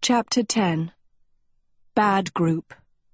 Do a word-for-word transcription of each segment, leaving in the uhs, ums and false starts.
Chapter ten. Bad Group.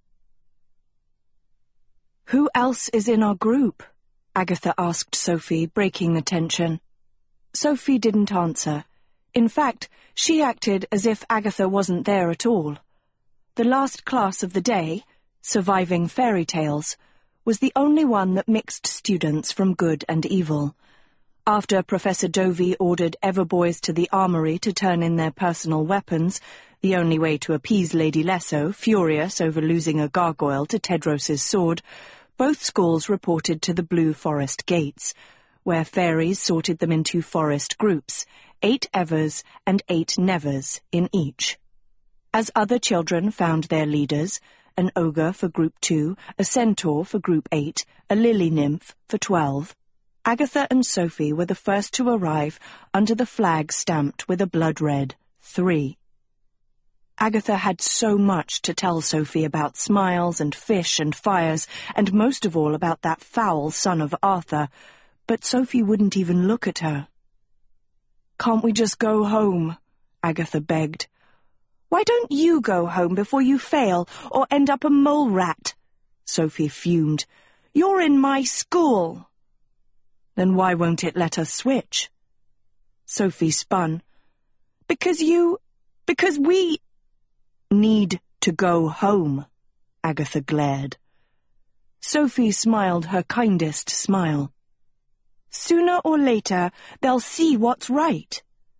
"Who else is in our group?" Agatha asked Sophie, breaking the tension. Sophie didn't answer. In fact, she acted as if Agatha wasn't there at all. The last class of the day, Surviving Fairy Tales, was the only one that mixed students from good and evil. After Professor Dovey ordered Everboys to the armory to turn in their personal weapons, the only way to appease Lady Lesso, furious over losing a gargoyle to Tedros's sword, both schools reported to the Blue Forest gates, where fairies sorted them into forest groups, eight Evers and eight Nevers in each. As other children found their leaders, an ogre for Group Two, a centaur for Group Eight, a lily nymph for Twelve, Agatha and Sophie were the first to arrive under the flag stamped with a blood-red three. Agatha had so much to tell Sophie about smiles and fish and fires, and most of all about that foul son of Arthur, but Sophie wouldn't even look at her. "Can't we just go home?" Agatha begged. "Why don't you go home before you fail, or end up a mole rat?" Sophie fumed. "You're in my school." "Then why won't it let us switch?" Sophie spun. Because you... because we... need to go home," Agatha glared. Sophie smiled her kindest smile. "Sooner or later, they'll see what's right."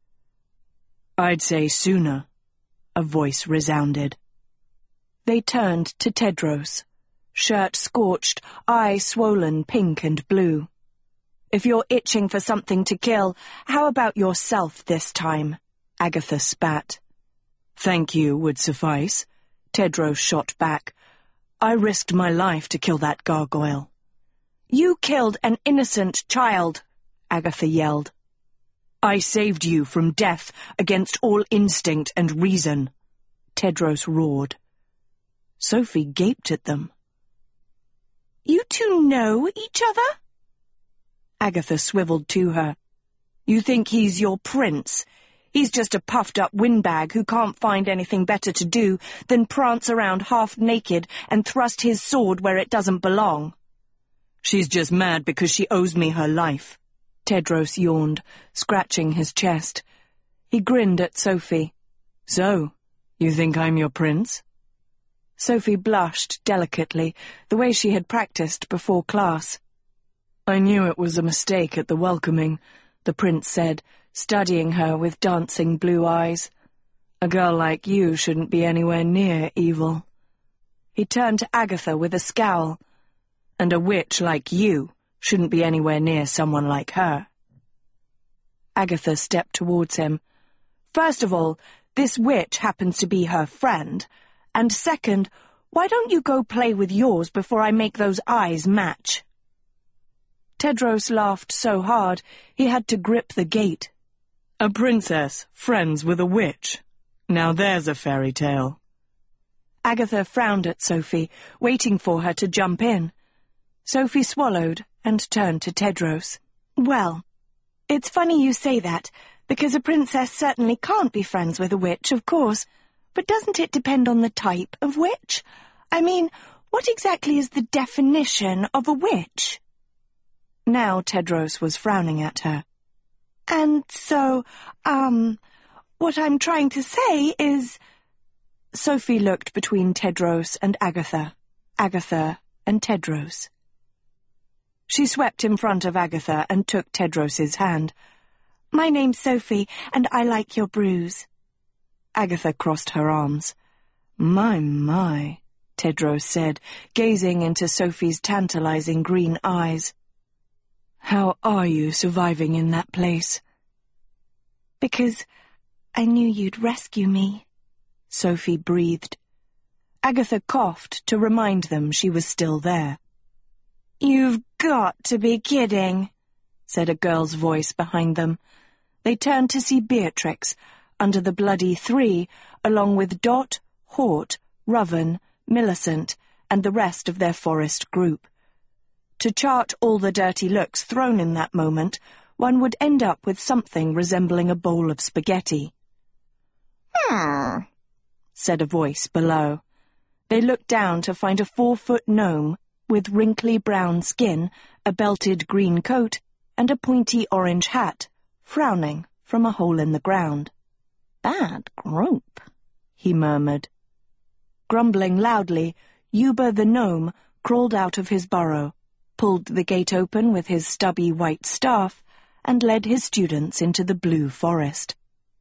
"I'd say sooner," a voice resounded. They turned to Tedros, shirt scorched, eye swollen pink and blue. "If you're itching for something to kill, how about yourself this time?" Agatha spat. "Thank you would suffice," Tedros shot back. "I risked my life to kill that gargoyle." "You killed an innocent child," Agatha yelled. "I saved you from death against all instinct and reason," Tedros roared. Sophie gaped at them. "You two know each other?" Agatha swiveled to her. "You think he's your prince? He's just a puffed-up windbag who can't find anything better to do than prance around half-naked and thrust his sword where it doesn't belong." "She's just mad because she owes me her life," Tedros yawned, scratching his chest. He grinned at Sophie. "So, you think I'm your prince?" Sophie blushed delicately, the way she had practiced before class. "I knew it was a mistake at the welcoming," the prince said, studying her with dancing blue eyes. "A girl like you shouldn't be anywhere near evil." He turned to Agatha with a scowl. "And a witch like you shouldn't be anywhere near someone like her." Agatha stepped towards him. "First of all, this witch happens to be her friend, and second, why don't you go play with yours before I make those eyes match?" Tedros laughed so hard he had to grip the gate. "A princess friends with a witch. Now there's a fairy tale." Agatha frowned at Sophie, waiting for her to jump in. Sophie swallowed and turned to Tedros. "Well, it's funny you say that, because a princess certainly can't be friends with a witch, of course, but doesn't it depend on the type of witch? I mean, what exactly is the definition of a witch?" Now Tedros was frowning at her. "And so, um, what I'm trying to say is..." Sophie looked between Tedros and Agatha, Agatha and Tedros. She swept in front of Agatha and took Tedros's hand. "My name's Sophie, and I like your bruise." Agatha crossed her arms. "My, my," Tedros said, gazing into Sophie's tantalizing green eyes. "How are you surviving in that place?" "Because I knew you'd rescue me," Sophie breathed. Agatha coughed to remind them she was still there. "You've got to be kidding," said a girl's voice behind them. They turned to see Beatrix, under the bloody three, along with Dot, Hort, Rovan, Millicent, and the rest of their forest group. To chart all the dirty looks thrown in that moment, one would end up with something resembling a bowl of spaghetti. "Hmm," said a voice below. They looked down to find a four-foot gnome with wrinkly brown skin, a belted green coat, and a pointy orange hat, frowning from a hole in the ground. "Bad group," he murmured. Grumbling loudly, Yuba the gnome crawled out of his burrow, pulled the gate open with his stubby white staff, and led his students into the blue forest.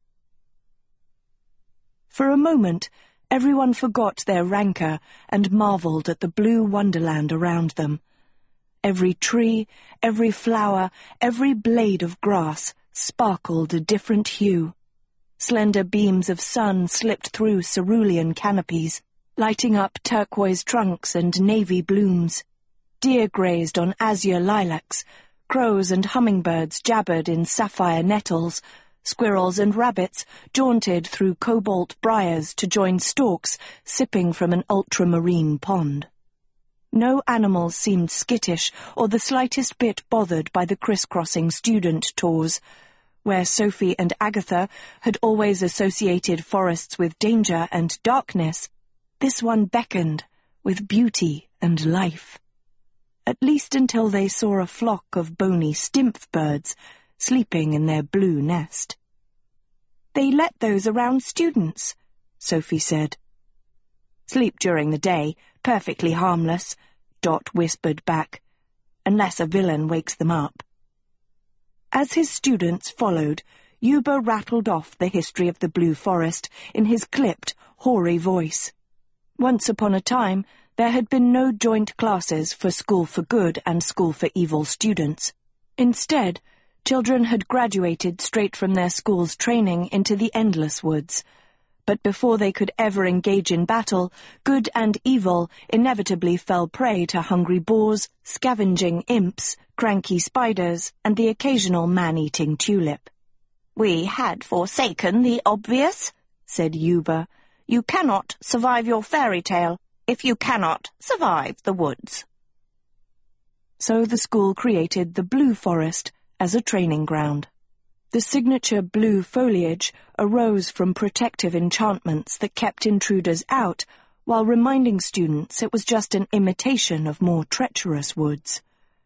For a moment, everyone forgot their rancor and marvelled at the blue wonderland around them. Every tree, every flower, every blade of grass sparkled a different hue. Slender beams of sun slipped through cerulean canopies, lighting up turquoise trunks and navy blooms. Deer grazed on azure lilacs, crows and hummingbirds jabbered in sapphire nettles, squirrels and rabbits jaunted through cobalt briars to join storks sipping from an ultramarine pond. No animals seemed skittish or the slightest bit bothered by the crisscrossing student tours. Where Sophie and Agatha had always associated forests with danger and darkness, this one beckoned with beauty and life. At least until they saw a flock of bony stimpf birds sleeping in their blue nest. "They let those around students," Sophie said. "Sleep during the day, perfectly harmless," Dot whispered back, "unless a villain wakes them up." As his students followed, Yuba rattled off the history of the Blue Forest in his clipped, hoary voice. Once upon a time, there had been no joint classes for School for Good and School for Evil students. Instead, children had graduated straight from their school's training into the Endless Woods. But before they could ever engage in battle, good and evil inevitably fell prey to hungry boars, scavenging imps, cranky spiders, and the occasional man-eating tulip. "We had forsaken the obvious," said Yuba. "You cannot survive your fairy tale if you cannot survive the woods." So the school created the Blue Forest as a training ground. The signature blue foliage arose from protective enchantments that kept intruders out, while reminding students it was just an imitation of more treacherous woods.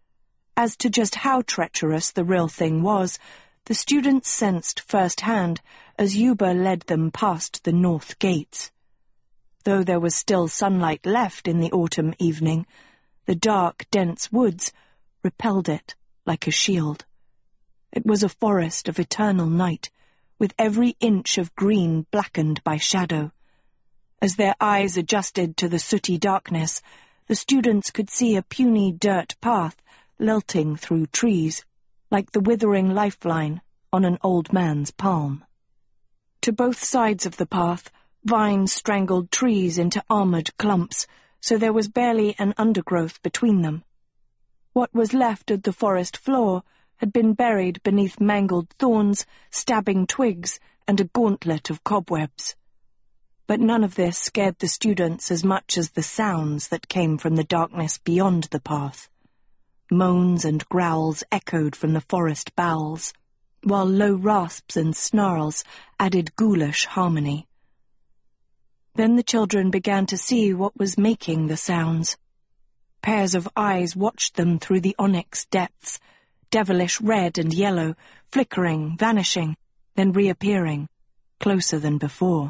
As to just how treacherous the real thing was, the students sensed firsthand as Yuba led them past the north gates. Though there was still sunlight left in the autumn evening, the dark, dense woods repelled it like a shield. It was a forest of eternal night, with every inch of green blackened by shadow. As their eyes adjusted to the sooty darkness, the students could see a puny dirt path lilting through trees, like the withering lifeline on an old man's palm. To both sides of the path, vines strangled trees into armoured clumps, so there was barely an undergrowth between them. What was left of the forest floor had been buried beneath mangled thorns, stabbing twigs, and a gauntlet of cobwebs. But none of this scared the students as much as the sounds that came from the darkness beyond the path. Moans and growls echoed from the forest bowels, while low rasps and snarls added ghoulish harmony. Then the children began to see what was making the sounds. Pairs of eyes watched them through the onyx depths, devilish red and yellow, flickering, vanishing, then reappearing, closer than before.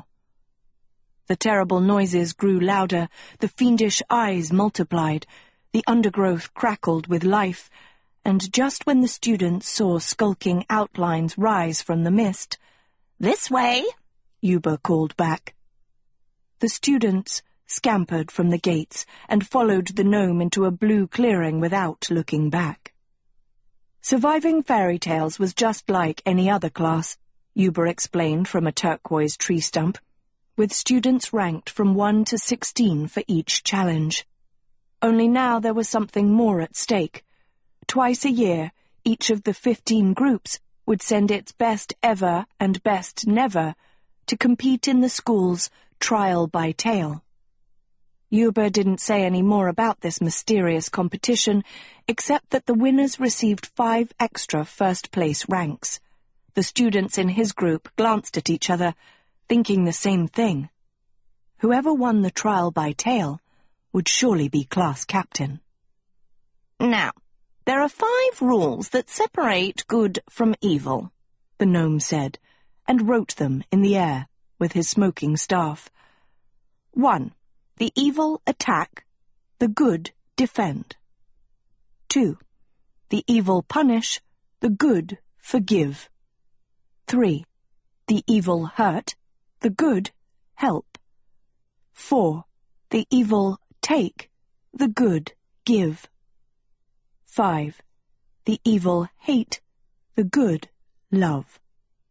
The terrible noises grew louder, the fiendish eyes multiplied, the undergrowth crackled with life, and just when the students saw skulking outlines rise from the mist, "This way," Yuba called back. The students scampered from the gates and followed the gnome into a blue clearing without looking back. Surviving fairy tales was just like any other class, Yuba explained from a turquoise tree stump, with students ranked from one to sixteen for each challenge. Only now there was something more at stake. Twice a year, each of the fifteen groups would send its best ever and best never to compete in the school's trial by tale. Yuba didn't say any more about this mysterious competition, except that the winners received five extra first-place ranks. The students in his group glanced at each other, thinking the same thing. Whoever won the trial by tale would surely be class captain. Now, there are five rules that separate good from evil, the gnome said, and wrote them in the air with his smoking staff. One, the evil attack, the good defend. Two, the evil punish, the good forgive. Three, the evil hurt, the good help. Four, the evil take, the good give. Five, the evil hate, the good love.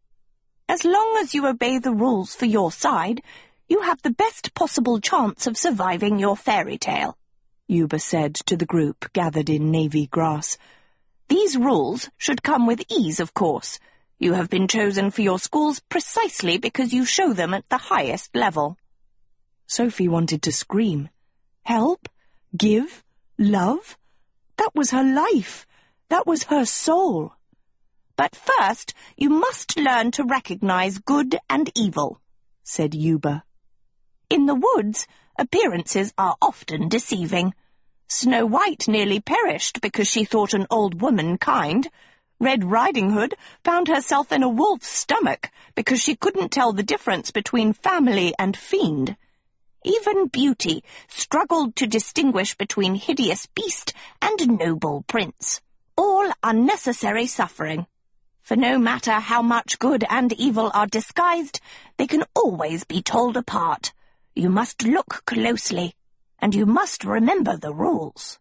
As long as you obey the rules for your side, you have the best possible chance of surviving your fairy tale, Yuba said to the group gathered in navy grass. These rules should come with ease, of course. You have been chosen for your schools precisely because you show them at the highest level. Sophie wanted to scream. Help? Give? Love? That was her life. That was her soul. But first, you must learn to recognize good and evil, said Yuba. In the woods, appearances are often deceiving. Snow White nearly perished because she thought an old woman kind. Red Riding Hood found herself in a wolf's stomach because she couldn't tell the difference between family and fiend. Even Beauty struggled to distinguish between hideous beast and noble prince. All unnecessary suffering. For no matter how much good and evil are disguised, they can always be told apart. You must look closely, and you must remember the rules.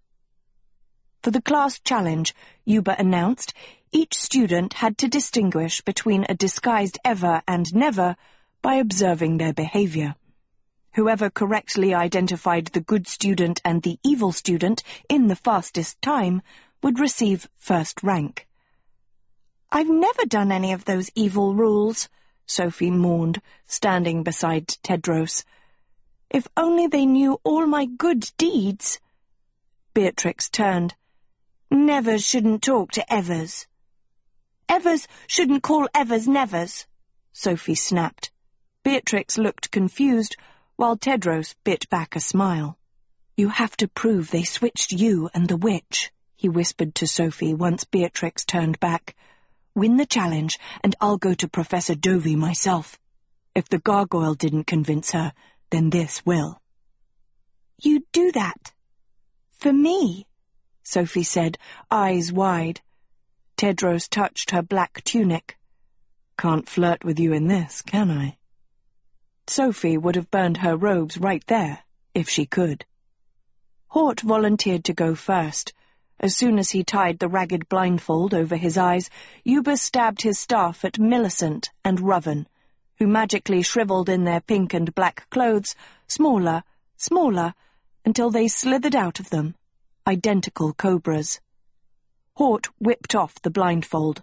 For the class challenge, Yuba announced, each student had to distinguish between a disguised ever and never by observing their behavior. Whoever correctly identified the good student and the evil student in the fastest time would receive first rank. I've never done any of those evil rules, Sophie mourned, standing beside Tedros. If only they knew all my good deeds. Beatrix turned. Nevers shouldn't talk to Evers. Evers shouldn't call Evers Nevers, Sophie snapped. Beatrix looked confused, while Tedros bit back a smile. You have to prove they switched you and the witch, he whispered to Sophie once Beatrix turned back. Win the challenge, and I'll go to Professor Dovey myself. If the gargoyle didn't convince her, then this will. You'd do that? For me? Sophie said, eyes wide. Tedros touched her black tunic. Can't flirt with you in this, can I? Sophie would have burned her robes right there, if she could. Hort volunteered to go first. As soon as he tied the ragged blindfold over his eyes, Yuba stabbed his staff at Millicent and Ruven, who magically shriveled in their pink and black clothes, smaller, smaller, until they slithered out of them, identical cobras. Hort whipped off the blindfold.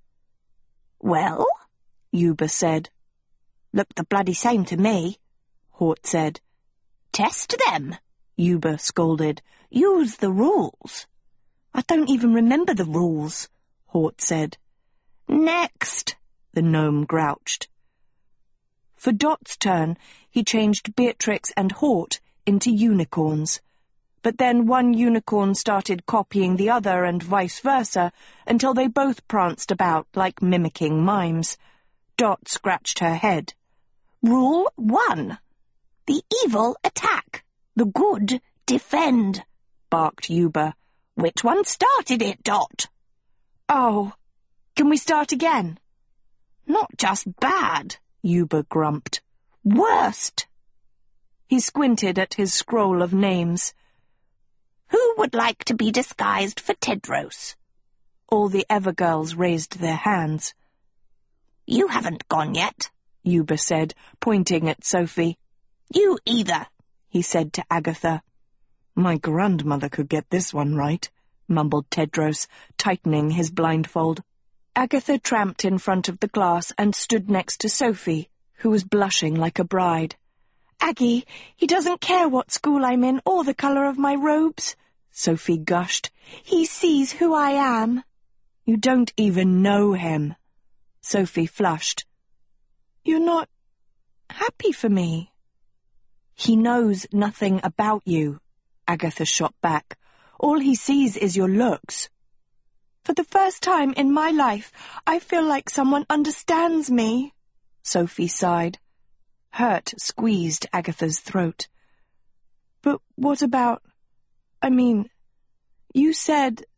Well? Yuba said. Look the bloody same to me, Hort said. Test them, Yuba scolded. Use the rules. I don't even remember the rules, Hort said. Next, the gnome grouched. For Dot's turn, he changed Beatrix and Hort into unicorns. But then one unicorn started copying the other and vice versa, until they both pranced about like mimicking mimes. Dot scratched her head. Rule one. The evil attack. The good defend, barked Yuba. Which one started it, Dot? Oh, can we start again? Not just bad, Yuba grumped. Worst. He squinted at his scroll of names. Who would like to be disguised for Tedros? All the Evergirls raised their hands. You haven't gone yet, Yuba said, pointing at Sophie. You either, he said to Agatha. My grandmother could get this one right, mumbled Tedros, tightening his blindfold. Agatha tramped in front of the glass and stood next to Sophie, who was blushing like a bride. Aggie, he doesn't care what school I'm in or the colour of my robes, Sophie gushed. He sees who I am. You don't even know him. Sophie flushed. You're not happy for me? "He knows nothing about you," Agatha shot back. "All he sees is your looks." "For the first time in my life, I feel like someone understands me," Sophie sighed. Hurt squeezed Agatha's throat. "But what about... I mean, you said..."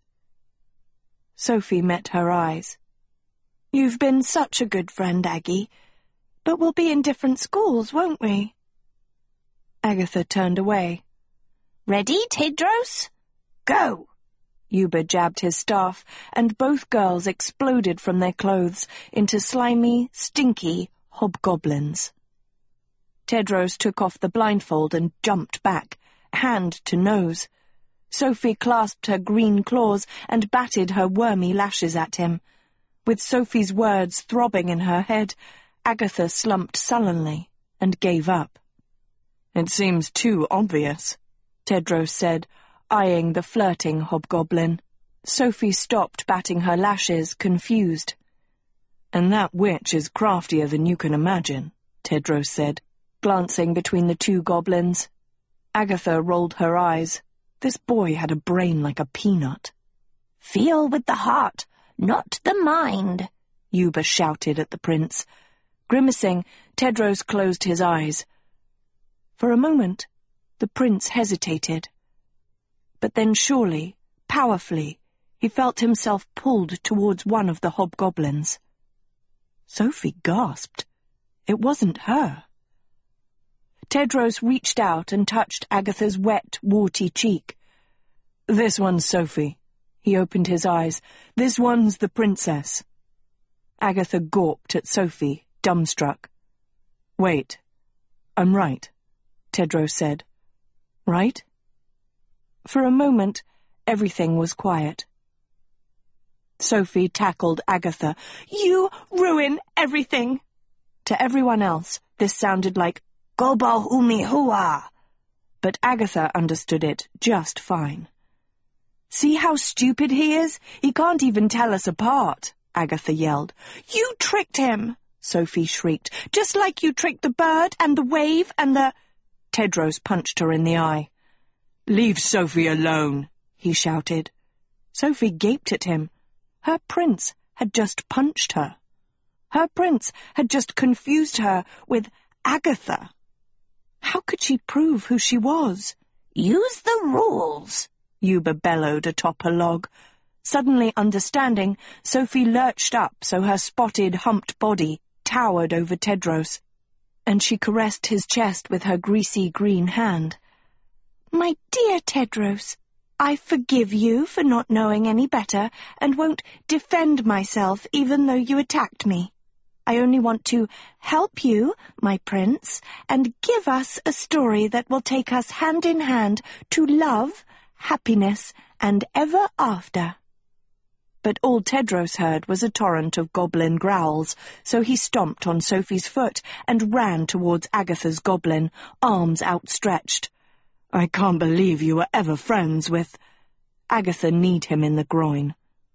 Sophie met her eyes. "You've been such a good friend, Aggie. But we'll be in different schools, won't we?" Agatha turned away. "Ready, Tedros? Go!" Yuba jabbed his staff, and both girls exploded from their clothes into slimy, stinky hobgoblins. Tedros took off the blindfold and jumped back, hand to nose. Sophie clasped her green claws and batted her wormy lashes at him. With Sophie's words throbbing in her head, Agatha slumped sullenly and gave up. "It seems too obvious," Tedros said, eyeing the flirting hobgoblin. Sophie stopped batting her lashes, confused. "And that witch is craftier than you can imagine," Tedros said, glancing between the two goblins. Agatha rolled her eyes. This boy had a brain like a peanut. "Feel with the heart, not the mind," Yuba shouted at the prince. Grimacing, Tedros closed his eyes. For a moment, the prince hesitated. But then surely, powerfully, he felt himself pulled towards one of the hobgoblins. Sophie gasped. It wasn't her. Tedros reached out and touched Agatha's wet, warty cheek. "This one's Sophie." He opened his eyes. "This one's the princess." Agatha gawped at Sophie, dumbstruck. "Wait, I'm right," Tedros said. "Right?" For a moment, everything was quiet. Sophie tackled Agatha. "You ruin everything!" To everyone else, this sounded like Gobo Umi Hua, but Agatha understood it just fine. "See how stupid he is? He can't even tell us apart," Agatha yelled. "You tricked him!" Sophie shrieked. "Just like you tricked the bird and the wave and the—" Tedros punched her in the eye. "Leave Sophie alone," he shouted. Sophie gaped at him. Her prince had just punched her. Her prince had just confused her with Agatha. How could she prove who she was? "Use the rules," Yuba bellowed atop her log. Suddenly understanding, Sophie lurched up so her spotted, humped body towered over Tedros, and she caressed his chest with her greasy green hand. "My dear Tedros, I forgive you for not knowing any better and won't defend myself even though you attacked me. I only want to help you, my prince, and give us a story that will take us hand in hand to love, happiness, and ever after." But all Tedros heard was a torrent of goblin growls, so he stomped on Sophie's foot and ran towards Agatha's goblin, arms outstretched. "I can't believe you were ever friends with—" Agatha kneed him in the groin.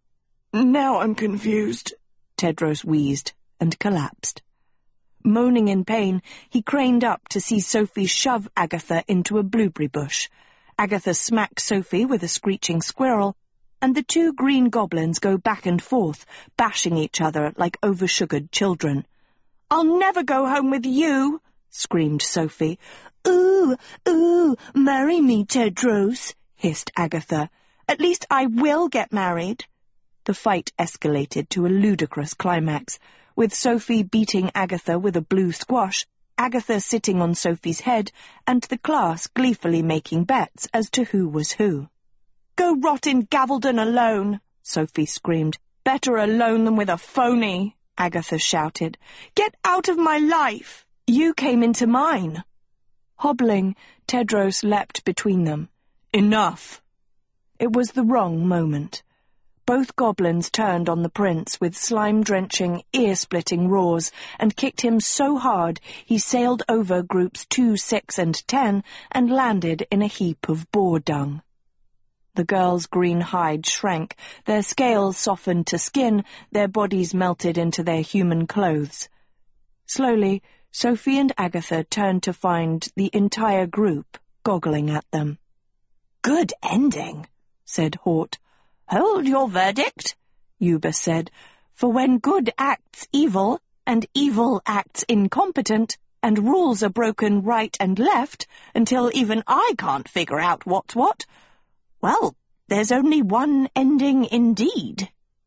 "Now I'm confused," Tedros wheezed and collapsed. Moaning in pain, he craned up to see Sophie shove Agatha into a blueberry bush. Agatha smacked Sophie with a screeching squirrel, and the two green goblins go back and forth, bashing each other like oversugared children. "I'll never go home with you," screamed Sophie. "Ooh, ooh, marry me, Tedros," hissed Agatha. "At least I will get married." The fight escalated to a ludicrous climax, with Sophie beating Agatha with a blue squash, Agatha sitting on Sophie's head, and the class gleefully making bets as to who was who. "Go rot in Gavelden alone," Sophie screamed. "Better alone than with a phony," Agatha shouted. "Get out of my life!" "You came into mine." Hobbling, Tedros leapt between them. "Enough!" It was the wrong moment. Both goblins turned on the prince with slime-drenching, ear-splitting roars and kicked him so hard he sailed over groups two, six, and ten and landed in a heap of boar dung. The girls' green hide shrank, their scales softened to skin, their bodies melted into their human clothes. Slowly, Sophie and Agatha turned to find the entire group goggling at them. "Good ending," said Hort. "Hold your verdict," Yuba said, "for when good acts evil, and evil acts incompetent, and rules are broken right and left until even I can't figure out what's what, well, there's only one ending indeed."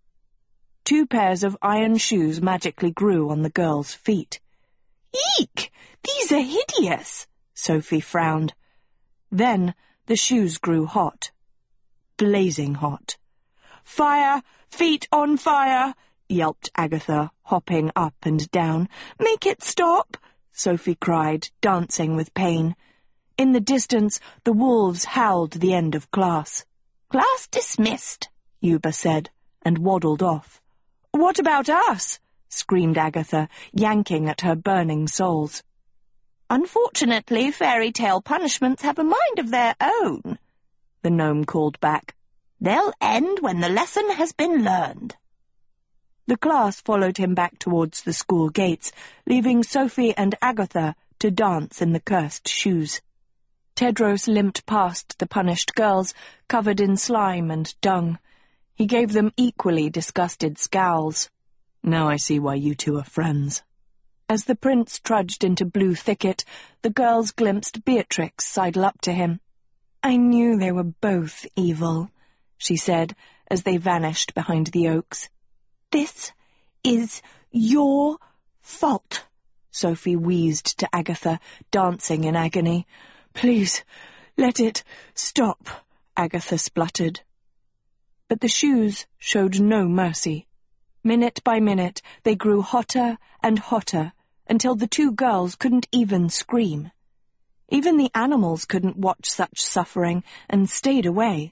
Two pairs of iron shoes magically grew on the girls' feet. "Eek! These are hideous," Sophie frowned. Then the shoes grew hot. Blazing hot. "Fire! Feet on fire!" yelped Agatha, hopping up and down. "Make it stop!" Sophie cried, dancing with pain. In the distance, the wolves howled the end of class. "Class dismissed," Yuba said, and waddled off. "What about us?" screamed Agatha, yanking at her burning soles. "Unfortunately, fairy tale punishments have a mind of their own," the gnome called back. "They'll end when the lesson has been learned." The class followed him back towards the school gates, leaving Sophie and Agatha to dance in the cursed shoes. Tedros limped past the punished girls, covered in slime and dung. He gave them equally disgusted scowls. "Now I see why you two are friends." As the prince trudged into Blue Thicket, the girls glimpsed Beatrix sidle up to him. "I knew they were both evil," she said, as they vanished behind the oaks. "This is your fault," Sophie wheezed to Agatha, dancing in agony. "Please, let it stop," Agatha spluttered. But the shoes showed no mercy. Minute by minute, they grew hotter and hotter, until the two girls couldn't even scream. Even the animals couldn't watch such suffering and stayed away.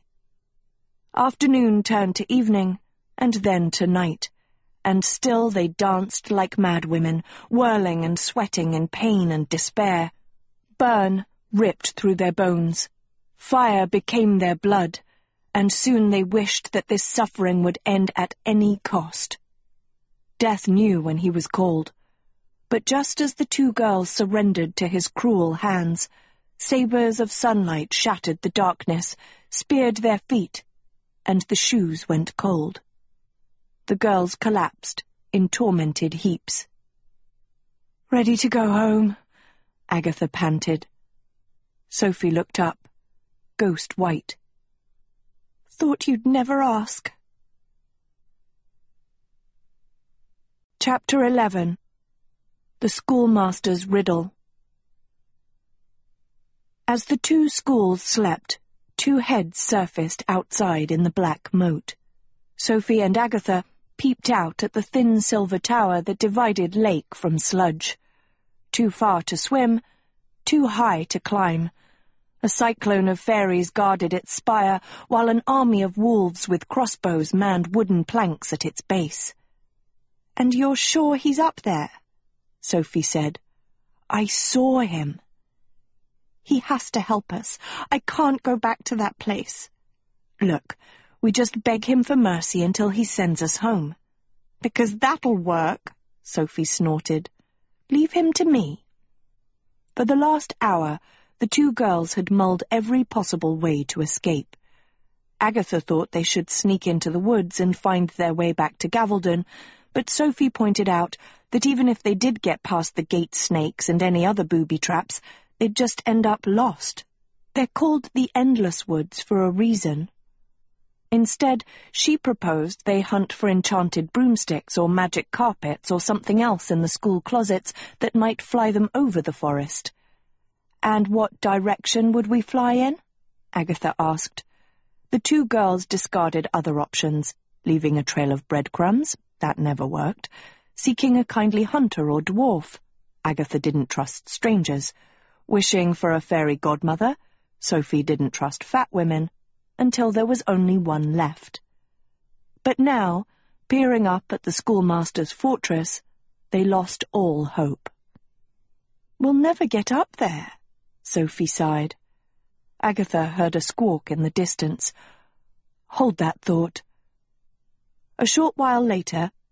Afternoon turned to evening, and then to night, and still they danced like madwomen, whirling and sweating in pain and despair. Burn ripped through their bones. Fire became their blood, and soon they wished that this suffering would end at any cost. Death knew when he was called, but just as the two girls surrendered to his cruel hands, sabers of sunlight shattered the darkness, speared their feet, and the shoes went cold. The girls collapsed in tormented heaps. "Ready to go home?" Agatha panted. Sophie looked up, ghost white. "Thought you'd never ask." Chapter eleven. The Schoolmaster's Riddle. As the two schools slept, two heads surfaced outside in the black moat. Sophie and Agatha peeped out at the thin silver tower that divided lake from sludge. Too far to swim, too high to climb. A cyclone of fairies guarded its spire, while an army of wolves with crossbows manned wooden planks at its base. "And you're sure he's up there?" Sophie said. "I saw him." "He has to help us. I can't go back to that place." "Look, we just beg him for mercy until he sends us home." "Because that'll work," Sophie snorted. "Leave him to me." For the last hour, the two girls had mulled every possible way to escape. Agatha thought they should sneak into the woods and find their way back to Gavaldon, but Sophie pointed out that even if they did get past the gate snakes and any other booby traps, they'd just end up lost. They're called the Endless Woods for a reason. Instead, she proposed they hunt for enchanted broomsticks or magic carpets or something else in the school closets that might fly them over the forest. "And what direction would we fly in?" Agatha asked. The two girls discarded other options, leaving a trail of breadcrumbs, that never worked, seeking a kindly hunter or dwarf, Agatha didn't trust strangers, wishing for a fairy godmother, Sophie didn't trust fat women, until there was only one left. But now, peering up at the schoolmaster's fortress, they lost all hope. "We'll never get up there," Sophie sighed. Agatha heard a squawk in the distance. "Hold that thought." A short while later,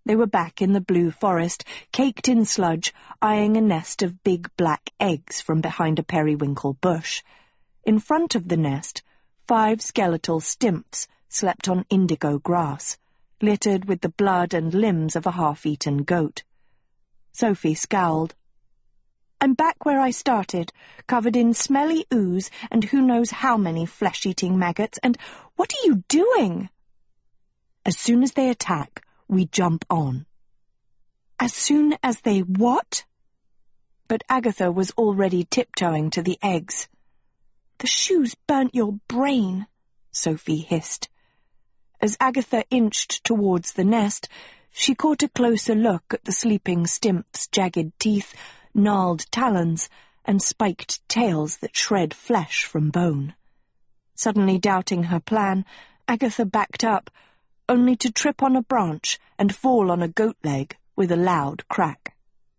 They were back in the blue forest, caked in sludge, eyeing a nest of big black eggs from behind a periwinkle bush. In front of the nest, five skeletal stimps slept on indigo grass, littered with the blood and limbs of a half-eaten goat. Sophie scowled. "I'm back where I started, covered in smelly ooze and who knows how many flesh-eating maggots, and what are you doing?" "As soon as they attack, we jump on." "As soon as they what?" But Agatha was already tiptoeing to the eggs. "The shoes burnt your brain," Sophie hissed. As Agatha inched towards the nest, she caught a closer look at the sleeping stimps' jagged teeth, gnarled talons, and spiked tails that shred flesh from bone. Suddenly doubting her plan, Agatha backed up, only to trip on a branch and fall on a goat leg with a loud crack.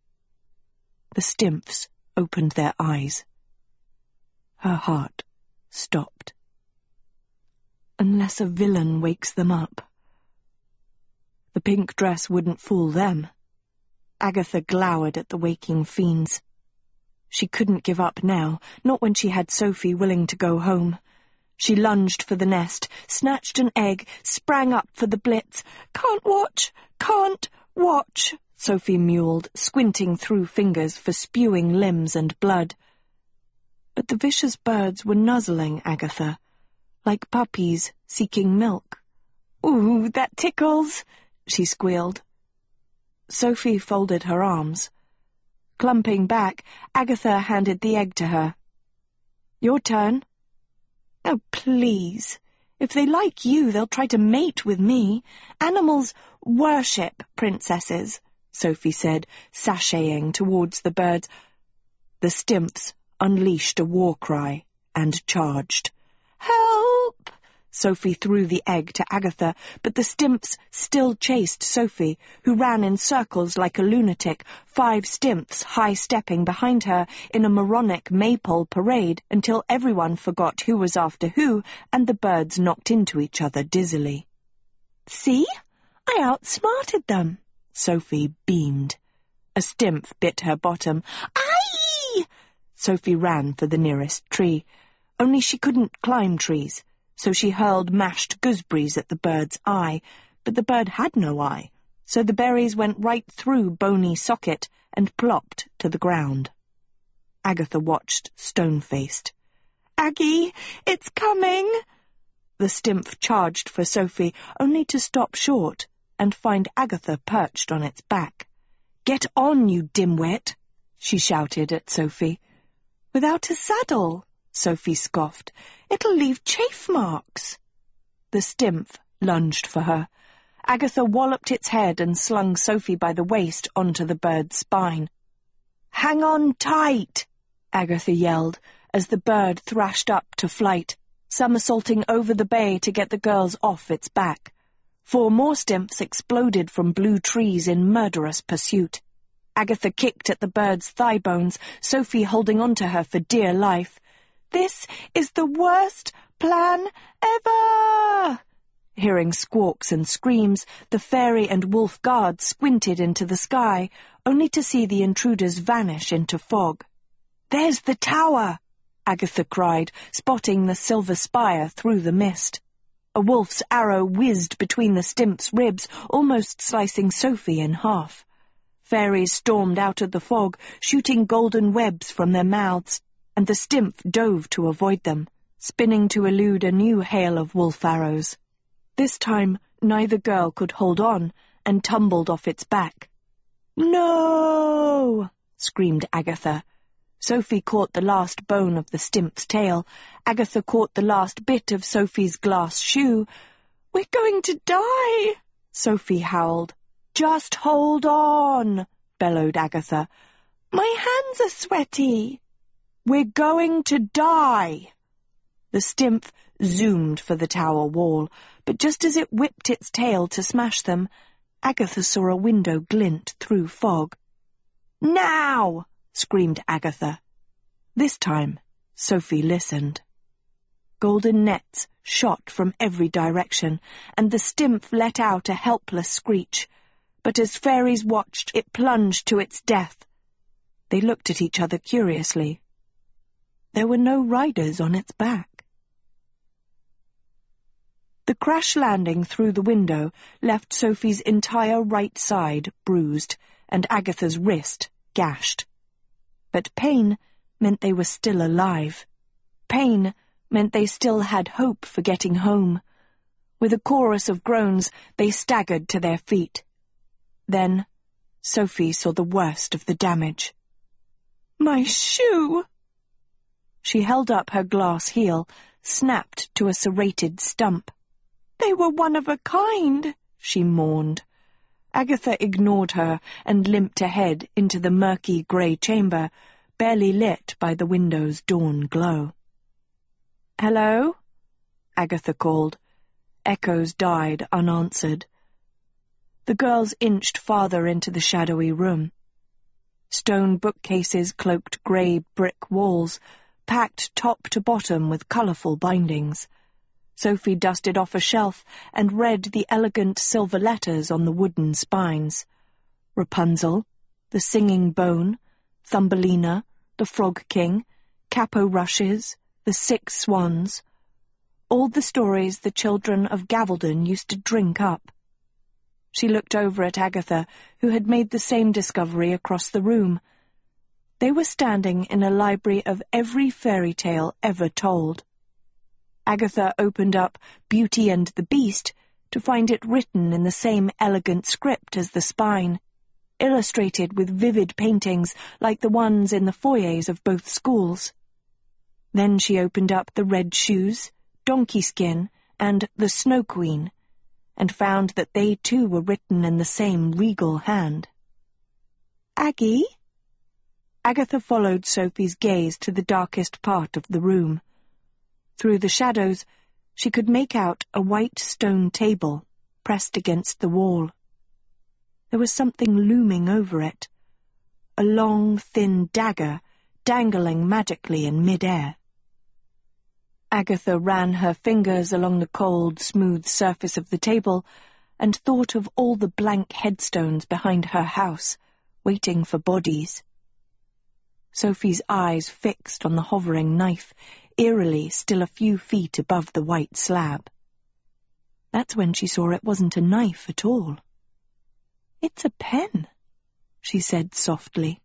The stimps opened their eyes. Her heart stopped. Unless a villain wakes them up. The pink dress wouldn't fool them. Agatha glowered at the waking fiends. She couldn't give up now, not when she had Sophie willing to go home. She lunged for the nest, snatched an egg, sprang up for the blitz. "Can't watch, can't watch," Sophie mewled, squinting through fingers for spewing limbs and blood. But the vicious birds were nuzzling Agatha, like puppies seeking milk. "Ooh, that tickles," she squealed. Sophie folded her arms. Clumping back, Agatha handed the egg to her. "Your turn." "Oh, please. If they like you, they'll try to mate with me. Animals worship princesses," Sophie said, sashaying towards the birds. The stimps unleashed a war cry and charged. "Help!" Sophie threw the egg to Agatha, but the stimps still chased Sophie, who ran in circles like a lunatic, five stimps high-stepping behind her in a moronic maypole parade until everyone forgot who was after who and the birds knocked into each other dizzily. "See? I outsmarted them," Sophie beamed. A stimp bit her bottom. "Aye!" Sophie ran for the nearest tree. Only she couldn't climb trees, so she hurled mashed gooseberries at the bird's eye, but the bird had no eye, so the berries went right through bony socket and plopped to the ground. Agatha watched, stone-faced. "Aggie, it's coming!" The stimp charged for Sophie, only to stop short and find Agatha perched on its back. "Get on, you dimwit!" she shouted at Sophie. "Without a saddle," Sophie scoffed. "It'll leave chafe marks." The stimp lunged for her. Agatha walloped its head and slung Sophie by the waist onto the bird's spine. "Hang on tight!" Agatha yelled, as the bird thrashed up to flight, somersaulting over the bay to get the girls off its back. Four more stimps exploded from blue trees in murderous pursuit. Agatha kicked at the bird's thigh bones, Sophie holding on to her for dear life. "This is the worst plan ever!" Hearing squawks and screams, the fairy and wolf guards squinted into the sky, only to see the intruders vanish into fog. "There's the tower!" Agatha cried, spotting the silver spire through the mist. A wolf's arrow whizzed between the stimp's ribs, almost slicing Sophie in half. Fairies stormed out of the fog, shooting golden webs from their mouths, and the stimp dove to avoid them, spinning to elude a new hail of wolf arrows. This time, neither girl could hold on, and tumbled off its back. "No!" screamed Agatha. Sophie caught the last bone of the stimp's tail. Agatha caught the last bit of Sophie's glass shoe. "We're going to die!" Sophie howled. "Just hold on!" bellowed Agatha. "My hands are sweaty!" "We're going to die!" The stimp zoomed for the tower wall, but just as it whipped its tail to smash them, Agatha saw a window glint through fog. "Now!" screamed Agatha. This time, Sophie listened. Golden nets shot from every direction, and the stimp let out a helpless screech. but as fairies watched, it plunged to its death. They looked at each other curiously. There were no riders on its back. The crash landing through the window left Sophie's entire right side bruised and Agatha's wrist gashed. But pain meant they were still alive. Pain meant they still had hope for getting home. With a chorus of groans, they staggered to their feet. Then, Sophie saw the worst of the damage. "My shoe!" She held up her glass heel, snapped to a serrated stump. "They were one of a kind," she mourned. Agatha ignored her and limped ahead into the murky grey chamber, barely lit by the window's dawn glow. "Hello?" Agatha called. Echoes died unanswered. The girls inched farther into the shadowy room. Stone bookcases cloaked grey brick walls, packed top to bottom with colourful bindings. Sophie dusted off a shelf and read the elegant silver letters on the wooden spines. Rapunzel, the Singing Bone, Thumbelina, the Frog King, Capo Rushes, the Six Swans. All the stories the children of Gavaldon used to drink up. She looked over at Agatha, who had made the same discovery across the room. They were standing in a library of every fairy tale ever told. Agatha opened up Beauty and the Beast to find it written in the same elegant script as the spine, illustrated with vivid paintings like the ones in the foyers of both schools. Then she opened up The Red Shoes, Donkey Skin, and The Snow Queen, and found that they too were written in the same regal hand. "Aggie?" Agatha followed Sophie's gaze to the darkest part of the room. Through the shadows, she could make out a white stone table pressed against the wall. There was something looming over it, a long, thin dagger dangling magically in mid-air. Agatha ran her fingers along the cold, smooth surface of the table and thought of all the blank headstones behind her house, waiting for bodies. Sophie's eyes fixed on the hovering knife, eerily still a few feet above the white slab. That's when she saw it wasn't a knife at all. "It's a pen," she said softly.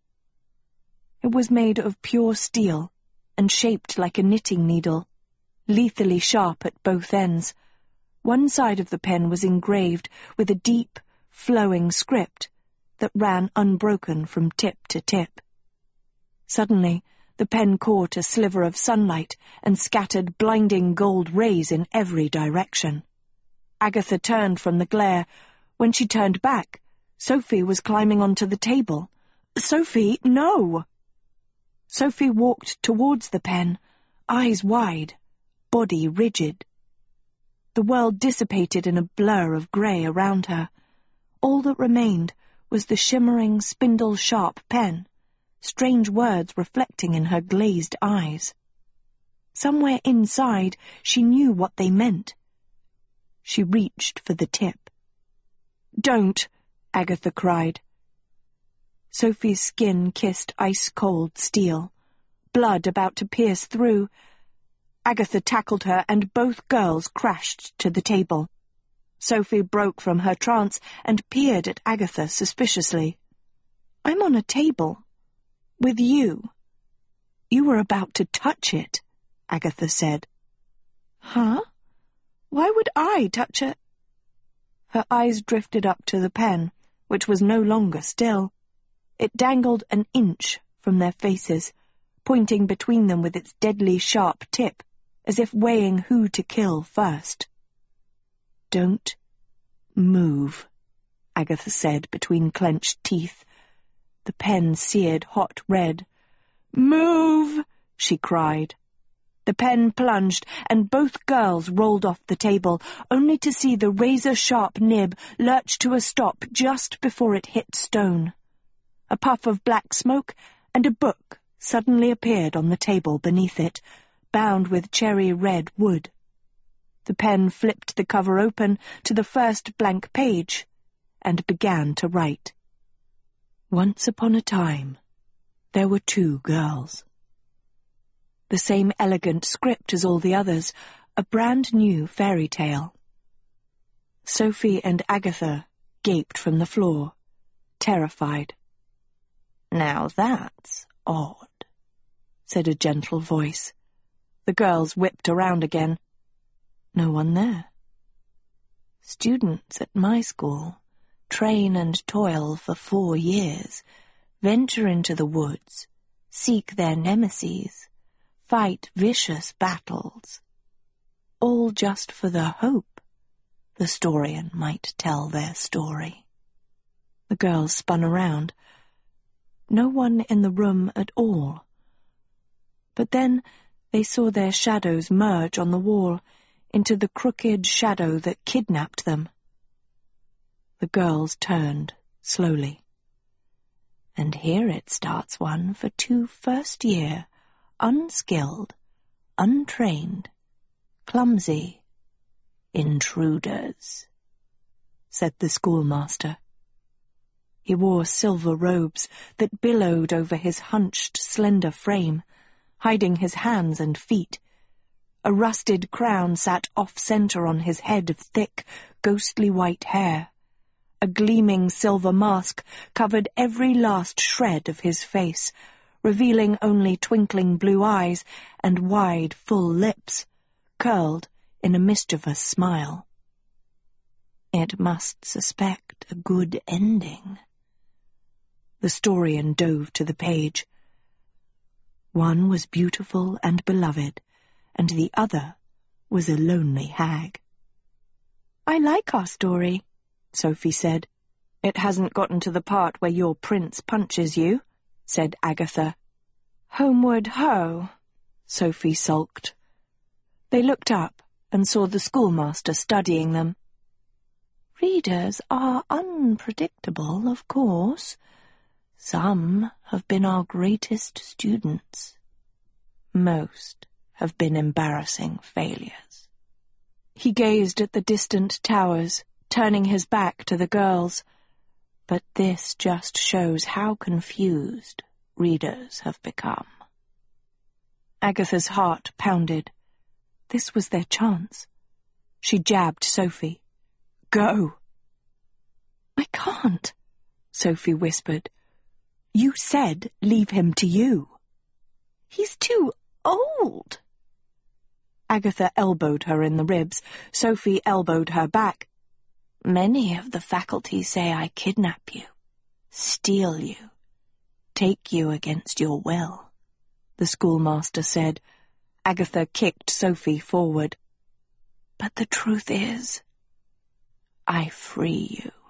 It was made of pure steel and shaped like a knitting needle, lethally sharp at both ends. One side of the pen was engraved with a deep, flowing script that ran unbroken from tip to tip. Suddenly, the pen caught a sliver of sunlight and scattered blinding gold rays in every direction. Agatha turned from the glare. When she turned back, Sophie was climbing onto the table. "Sophie, no!" Sophie walked towards the pen, eyes wide, body rigid. The world dissipated in a blur of grey around her. All that remained was the shimmering, spindle-sharp pen, strange words reflecting in her glazed eyes. Somewhere inside, she knew what they meant. She reached for the tip. "Don't!" Agatha cried. Sophie's skin kissed ice-cold steel, blood about to pierce through. Agatha tackled her, and both girls crashed to the table. Sophie broke from her trance and peered at Agatha suspiciously. "I'm on a table. With you." "You were about to touch it," Agatha said. "Huh? Why would I touch a—" Her eyes drifted up to the pen, which was no longer still. It dangled an inch from their faces, pointing between them with its deadly sharp tip, as if weighing who to kill first. "Don't move," Agatha said between clenched teeth. The pen seared hot red. "Move!" she cried. The pen plunged, and both girls rolled off the table, only to see the razor-sharp nib lurch to a stop just before it hit stone. A puff of black smoke, and a book suddenly appeared on the table beneath it, bound with cherry-red wood. The pen flipped the cover open to the first blank page, and began to write. Once upon a time, there were two girls. The same elegant script as all the others, a brand new fairy tale. Sophie and Agatha gaped from the floor, terrified. "Now that's odd," said a gentle voice. The girls whipped around again. No one there. "Students at my school train and toil for four years, venture into the woods, seek their nemeses, fight vicious battles, all just for the hope the historian might tell their story." The girls spun around. No one in the room at all. But then they saw their shadows merge on the wall into the crooked shadow that kidnapped them. The girls turned slowly. And here it starts one for two first-year, unskilled, untrained, clumsy intruders, said the schoolmaster. He wore silver robes that billowed over his hunched, slender frame, hiding his hands and feet. A rusted crown sat off-center on his head of thick, ghostly white hair. A gleaming silver mask covered every last shred of his face, revealing only twinkling blue eyes and wide, full lips, curled in a mischievous smile. It must suspect a good ending. The historian dove to the page. One was beautiful and beloved, and the other was a lonely hag. "I like our story," Sophie said. "It hasn't gotten to the part where your prince punches you," said Agatha. "Homeward ho," Sophie sulked. They looked up and saw the schoolmaster studying them. "Readers are unpredictable, of course. Some have been our greatest students. Most have been embarrassing failures." He gazed at the distant towers, turning his back to the girls. But this just shows how confused readers have become. Agatha's heart pounded. This was their chance. She jabbed Sophie. "Go!" "I can't," Sophie whispered. "You said leave him to you." "He's too old." Agatha elbowed her in the ribs. Sophie elbowed her back. "Many of the faculty say I kidnap you, steal you, take you against your will," the schoolmaster said. Agatha kicked Sophie forward. "But the truth is, I free you."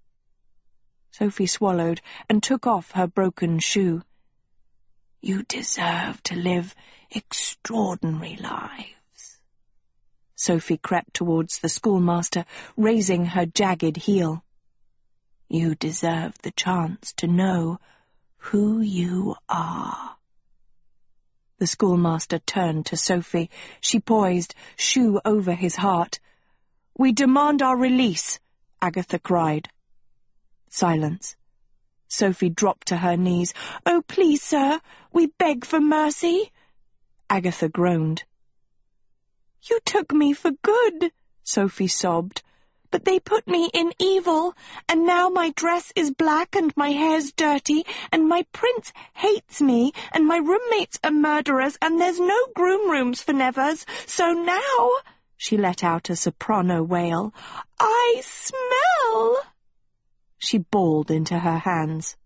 Sophie swallowed and took off her broken shoe. "You deserve to live extraordinary lives." Sophie crept towards the schoolmaster, raising her jagged heel. "You deserve the chance to know who you are." The schoolmaster turned to Sophie. She poised, shoe over his heart. "We demand our release," Agatha cried. Silence. Sophie dropped to her knees. "Oh, please, sir, we beg for mercy." Agatha groaned. "You took me for good," Sophie sobbed. "But they put me in evil, and now my dress is black and my hair's dirty, and my prince hates me, and my roommates are murderers, and there's no groom rooms for nevers, so now," she let out a soprano wail, "I smell." She bawled into her hands.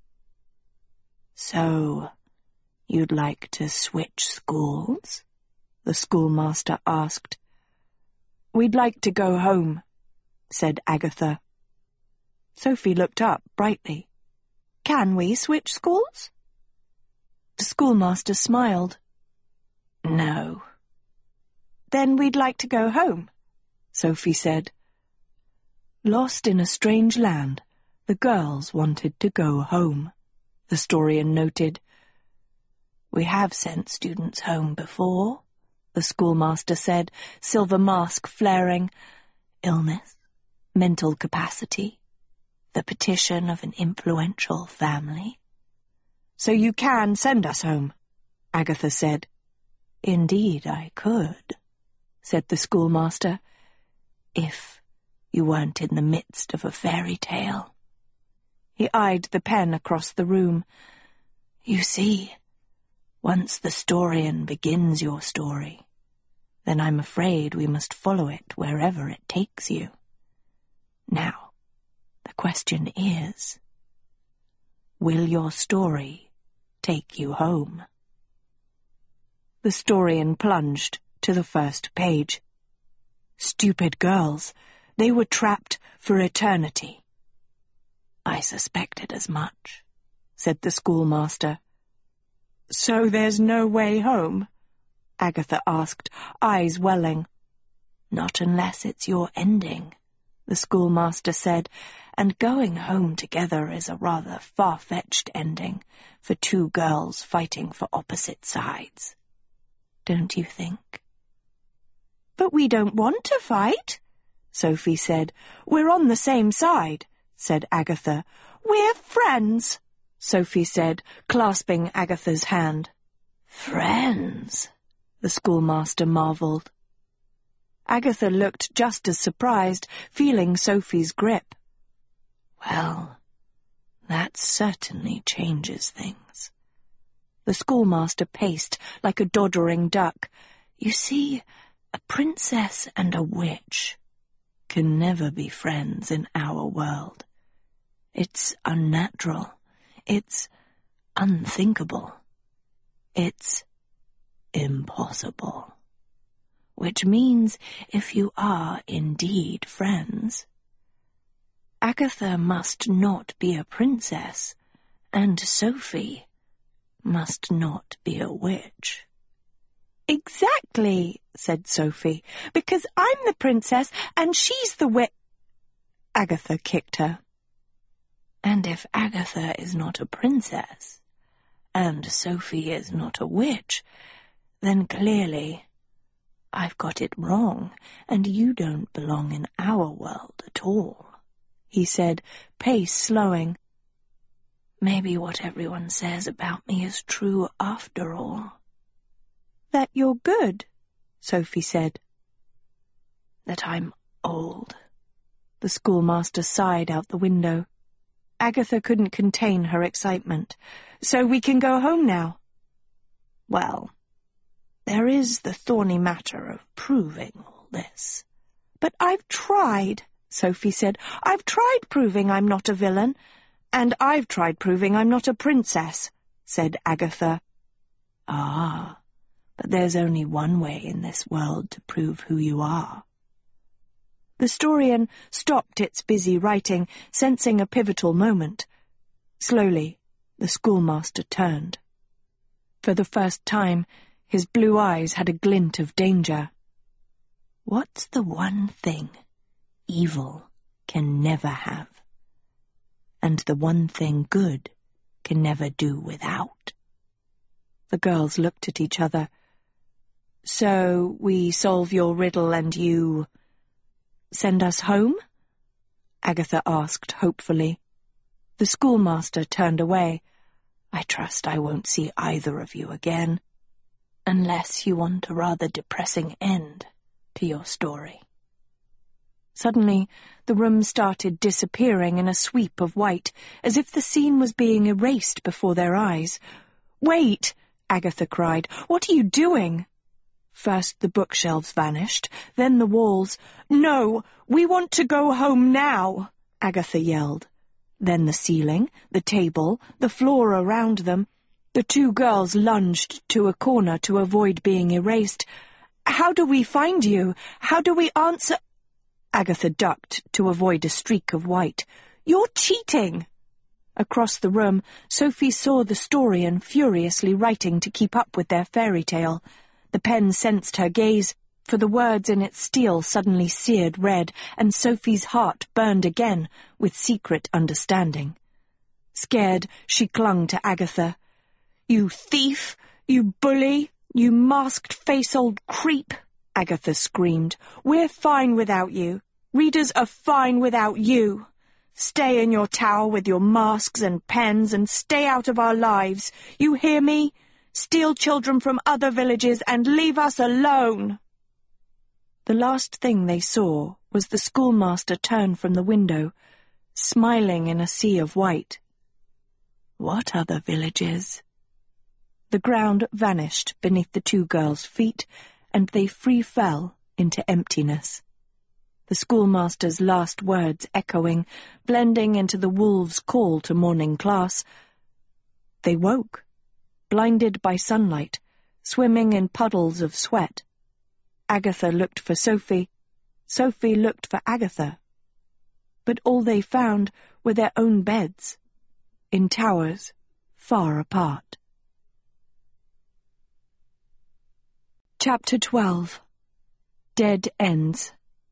"So, you'd like to switch schools?" the schoolmaster asked. "We'd like to go home," said Agatha. Sophie looked up brightly. "Can we switch schools?" The schoolmaster smiled. "No." "Then we'd like to go home," Sophie said. Lost in a strange land, the girls wanted to go home, the historian noted. "We have sent students home before," the schoolmaster said, silver mask flaring. "Illness, mental capacity. the petition of an influential family. So you can send us home, Agatha said. Indeed I could, said the schoolmaster, if you weren't in the midst of a fairy tale. He eyed the pen across the room. You see, once the Storian begins your story, then I'm afraid we must follow it wherever it takes you. Now, the question is, will your story take you home? The Storian plunged to the first page. Stupid girls, they were trapped for eternity. I suspected as much, said the schoolmaster. So there's no way home? Agatha asked, eyes welling. Not unless it's your ending, the schoolmaster said, and going home together is a rather far-fetched ending for two girls fighting for opposite sides. Don't you think? But we don't want to fight, Sophie said. We're on the same side, said Agatha. We're friends, Sophie said, clasping Agatha's hand. Friends? The schoolmaster marvelled. Agatha looked just as surprised, feeling Sophie's grip. Well, that certainly changes things. The schoolmaster paced like a doddering duck. You see, a princess and a witch can never be friends in our world. It's unnatural. It's unthinkable. It's impossible. Which means if you are indeed friends, Agatha must not be a princess, and Sophie must not be a witch. Exactly, said Sophie, because I'm the princess and she's the witch. Agatha kicked her. And if Agatha is not a princess, and Sophie is not a witch, then clearly I've got it wrong, and you don't belong in our world at all, he said, pace slowing. Maybe what everyone says about me is true after all. That you're good, Sophie said. That I'm old. The schoolmaster sighed out the window. Agatha couldn't contain her excitement. So we can go home now? Well, there is the thorny matter of proving all this. But I've tried, Sophie said. I've tried proving I'm not a villain. And I've tried proving I'm not a princess, said Agatha. Ah, but there's only one way in this world to prove who you are. The Storian stopped its busy writing, sensing a pivotal moment. Slowly, the schoolmaster turned. For the first time, his blue eyes had a glint of danger. What's the one thing evil can never have, and the one thing good can never do without? The girls looked at each other. So we solve your riddle and you send us home? Agatha asked hopefully. The schoolmaster turned away. I trust I won't see either of you again, unless you want a rather depressing end to your story. Suddenly, the room started disappearing in a sweep of white, as if the scene was being erased before their eyes. "Wait!" Agatha cried. "What are you doing?" First the bookshelves vanished, then the walls. "No! We want to go home now!" Agatha yelled. Then the ceiling, the table, the floor around them. The two girls lunged to a corner to avoid being erased. "How do we find you? How do we answer—" Agatha ducked to avoid a streak of white. "You're cheating!" Across the room, Sophie saw the Storian furiously writing to keep up with their fairy tale. The pen sensed her gaze, for the words in its steel suddenly seared red, and Sophie's heart burned again with secret understanding. Scared, she clung to Agatha. "You thief! You bully! You masked-face old creep!" Agatha screamed. "We're fine without you. Readers are fine without you. Stay in your tower with your masks and pens and stay out of our lives. You hear me? Steal children from other villages and leave us alone." The last thing they saw was the schoolmaster turn from the window, smiling in a sea of white. What other villages? The ground vanished beneath the two girls' feet, and they free fell into emptiness. The schoolmaster's last words echoing, blending into the wolves' call to morning class. They woke, blinded by sunlight, swimming in puddles of sweat. Agatha looked for Sophie. Sophie looked for Agatha. But all they found were their own beds, in towers far apart. Chapter twelve. Dead Ends.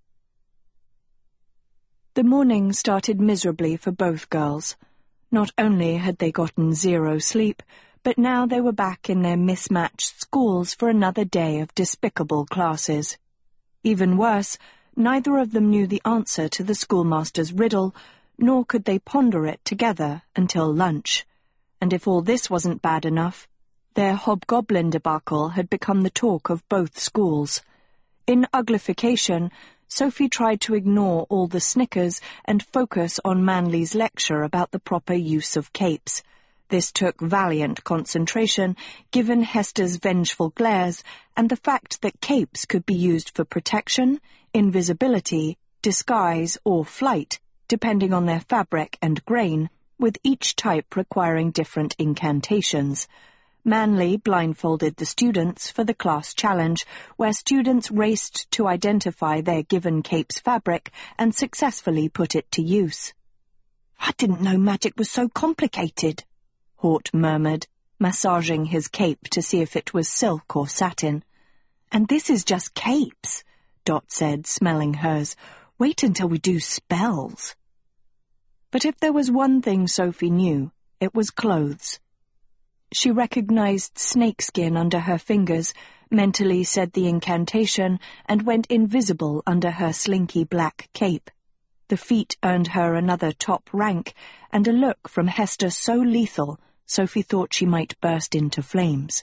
The morning started miserably for both girls. Not only had they gotten zero sleep, but now they were back in their mismatched schools for another day of despicable classes. Even worse, neither of them knew the answer to the schoolmaster's riddle, nor could they ponder it together until lunch. And if all this wasn't bad enough, their hobgoblin debacle had become the talk of both schools. In uglification, Sophie tried to ignore all the snickers and focus on Manley's lecture about the proper use of capes. This took valiant concentration, given Hester's vengeful glares and the fact that capes could be used for protection, invisibility, disguise, or flight, depending on their fabric and grain, with each type requiring different incantations. Manley blindfolded the students for the class challenge, where students raced to identify their given cape's fabric and successfully put it to use. "I didn't know magic was so complicated," Hort murmured, massaging his cape to see if it was silk or satin. "And this is just capes," Dot said, smelling hers. "Wait until we do spells." But if there was one thing Sophie knew, it was clothes. She recognized snakeskin under her fingers, mentally said the incantation, and went invisible under her slinky black cape. The feat earned her another top rank, and a look from Hester so lethal, Sophie thought she might burst into flames.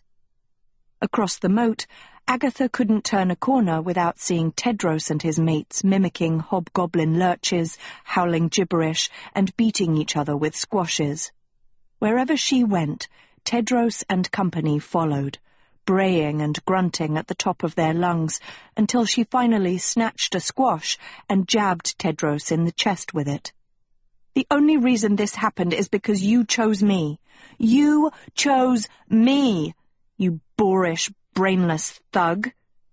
Across the moat, Agatha couldn't turn a corner without seeing Tedros and his mates mimicking hobgoblin lurches, howling gibberish, and beating each other with squashes. Wherever she went, Tedros and company followed, braying and grunting at the top of their lungs, until she finally snatched a squash and jabbed Tedros in the chest with it. "The only reason this happened is because you chose me. You chose me, you boorish, brainless thug."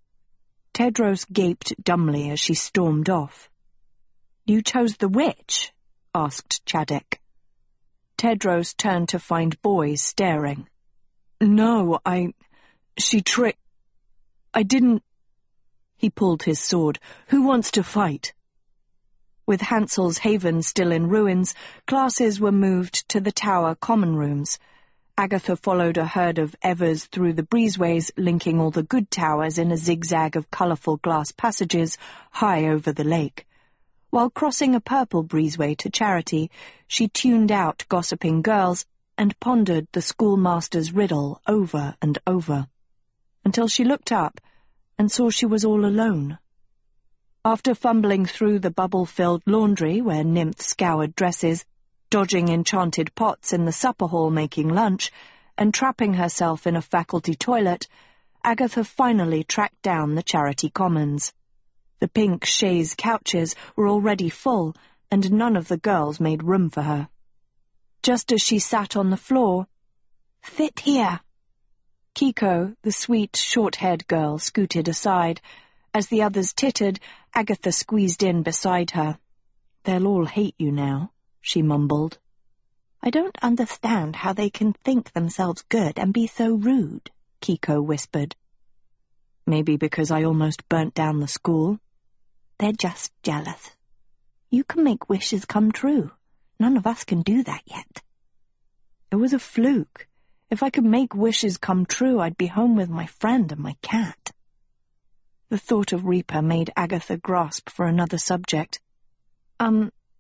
Tedros gaped dumbly as she stormed off. "You chose the witch?" asked Chadek. Tedros turned to find boys staring. "No, I... she tricked... I didn't..." He pulled his sword. "Who wants to fight?" With Hansel's Haven still in ruins, classes were moved to the tower common rooms. Agatha followed a herd of Evers through the breezeways, linking all the good towers in a zigzag of colourful glass passages high over the lake. While crossing a purple breezeway to Charity, she tuned out gossiping girls and pondered the schoolmaster's riddle over and over, until she looked up and saw she was all alone. After fumbling through the bubble-filled laundry where nymphs scoured dresses, dodging enchanted pots in the supper hall making lunch, and trapping herself in a faculty toilet, Agatha finally tracked down the Charity Commons. The pink chaise couches were already full, and none of the girls made room for her. Just as she sat on the floor, "Sit here." Kiko, the sweet, short-haired girl, scooted aside. As the others tittered, Agatha squeezed in beside her. "They'll all hate you now," she mumbled. "I don't understand how they can think themselves good and be so rude," Kiko whispered. "Maybe because I almost burnt down the school." "They're just jealous. You can make wishes come true. None of us can do that yet." "It was a fluke. If I could make wishes come true, I'd be home with my friend and my cat." The thought of Reaper made Agatha grasp for another subject. Um,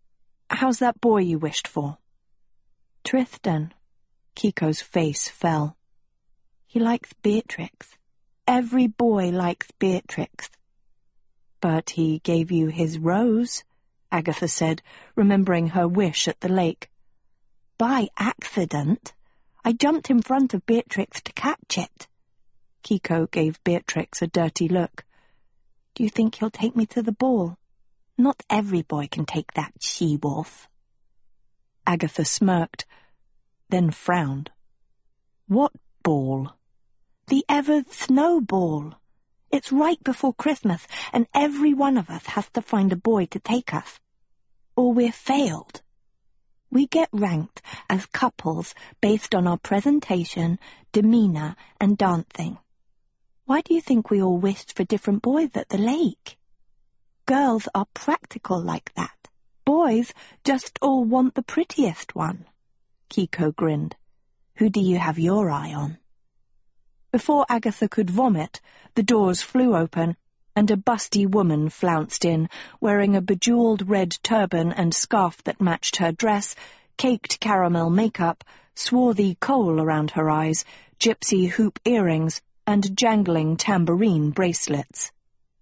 How's that boy you wished for? Tristan. Kiko's face fell. He likes Beatrix. Every boy likes Beatrix. But he gave you his rose, Agatha said, remembering her wish at the lake. By accident. I jumped in front of Beatrix to catch it. Kiko gave Beatrix a dirty look. Do you think he'll take me to the ball? Not every boy can take that she-wolf. Agatha smirked, then frowned. What ball? The Everth Snowball. It's right before Christmas, and every one of us has to find a boy to take us. Or we're failed. We get ranked as couples based on our presentation, demeanour, and dancing. Why do you think we all wished for different boys at the lake? Girls are practical like that. Boys just all want the prettiest one. Kiko grinned. Who do you have your eye on? Before Agatha could vomit, the doors flew open, and a busty woman flounced in, wearing a bejewelled red turban and scarf that matched her dress, caked caramel makeup, swarthy kohl around her eyes, gypsy hoop earrings, and jangling tambourine bracelets.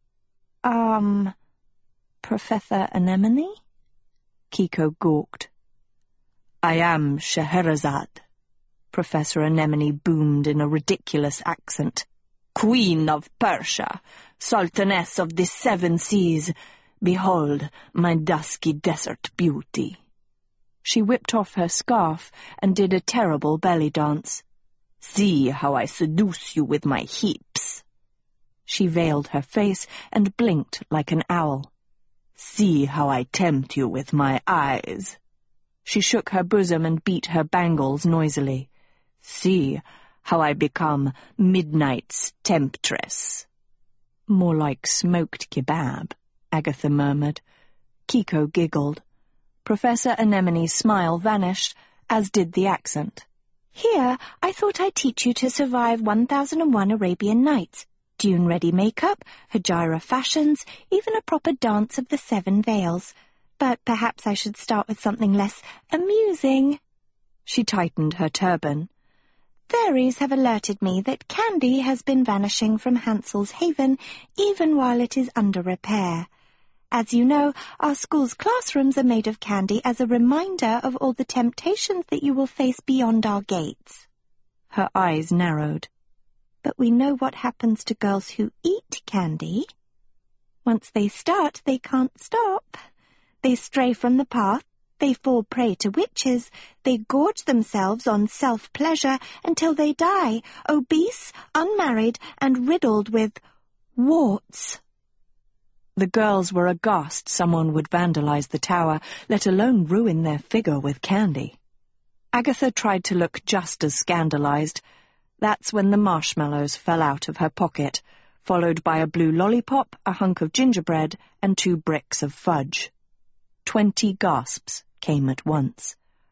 Um, Professor Anemone? Kiko gawked. I am Scheherazade, Professor Anemone boomed in a ridiculous accent. Queen of Persia, Sultaness of the Seven Seas, behold my dusky desert beauty. She whipped off her scarf and did a terrible belly dance. See how I seduce you with my hips. She veiled her face and blinked like an owl. See how I tempt you with my eyes. She shook her bosom and beat her bangles noisily. See how I become midnight's temptress. More like smoked kebab, Agatha murmured. Kiko giggled. Professor Anemone's smile vanished, as did the accent. Here, I thought I'd teach you to survive one thousand and one Arabian Nights. Dune-ready makeup, Hajira fashions, even a proper dance of the seven veils. But perhaps I should start with something less amusing. She tightened her turban. Fairies have alerted me that candy has been vanishing from Hansel's Haven even while it is under repair. As you know, our school's classrooms are made of candy as a reminder of all the temptations that you will face beyond our gates. Her eyes narrowed. But we know what happens to girls who eat candy. Once they start, they can't stop. They stray from the path, they fall prey to witches, they gorge themselves on self-pleasure until they die, obese, unmarried, and riddled with warts. The girls were aghast someone would vandalize the tower, let alone ruin their figure with candy. Agatha tried to look just as scandalized. That's when the marshmallows fell out of her pocket, followed by a blue lollipop, a hunk of gingerbread, and two bricks of fudge. Twenty gasps came at once.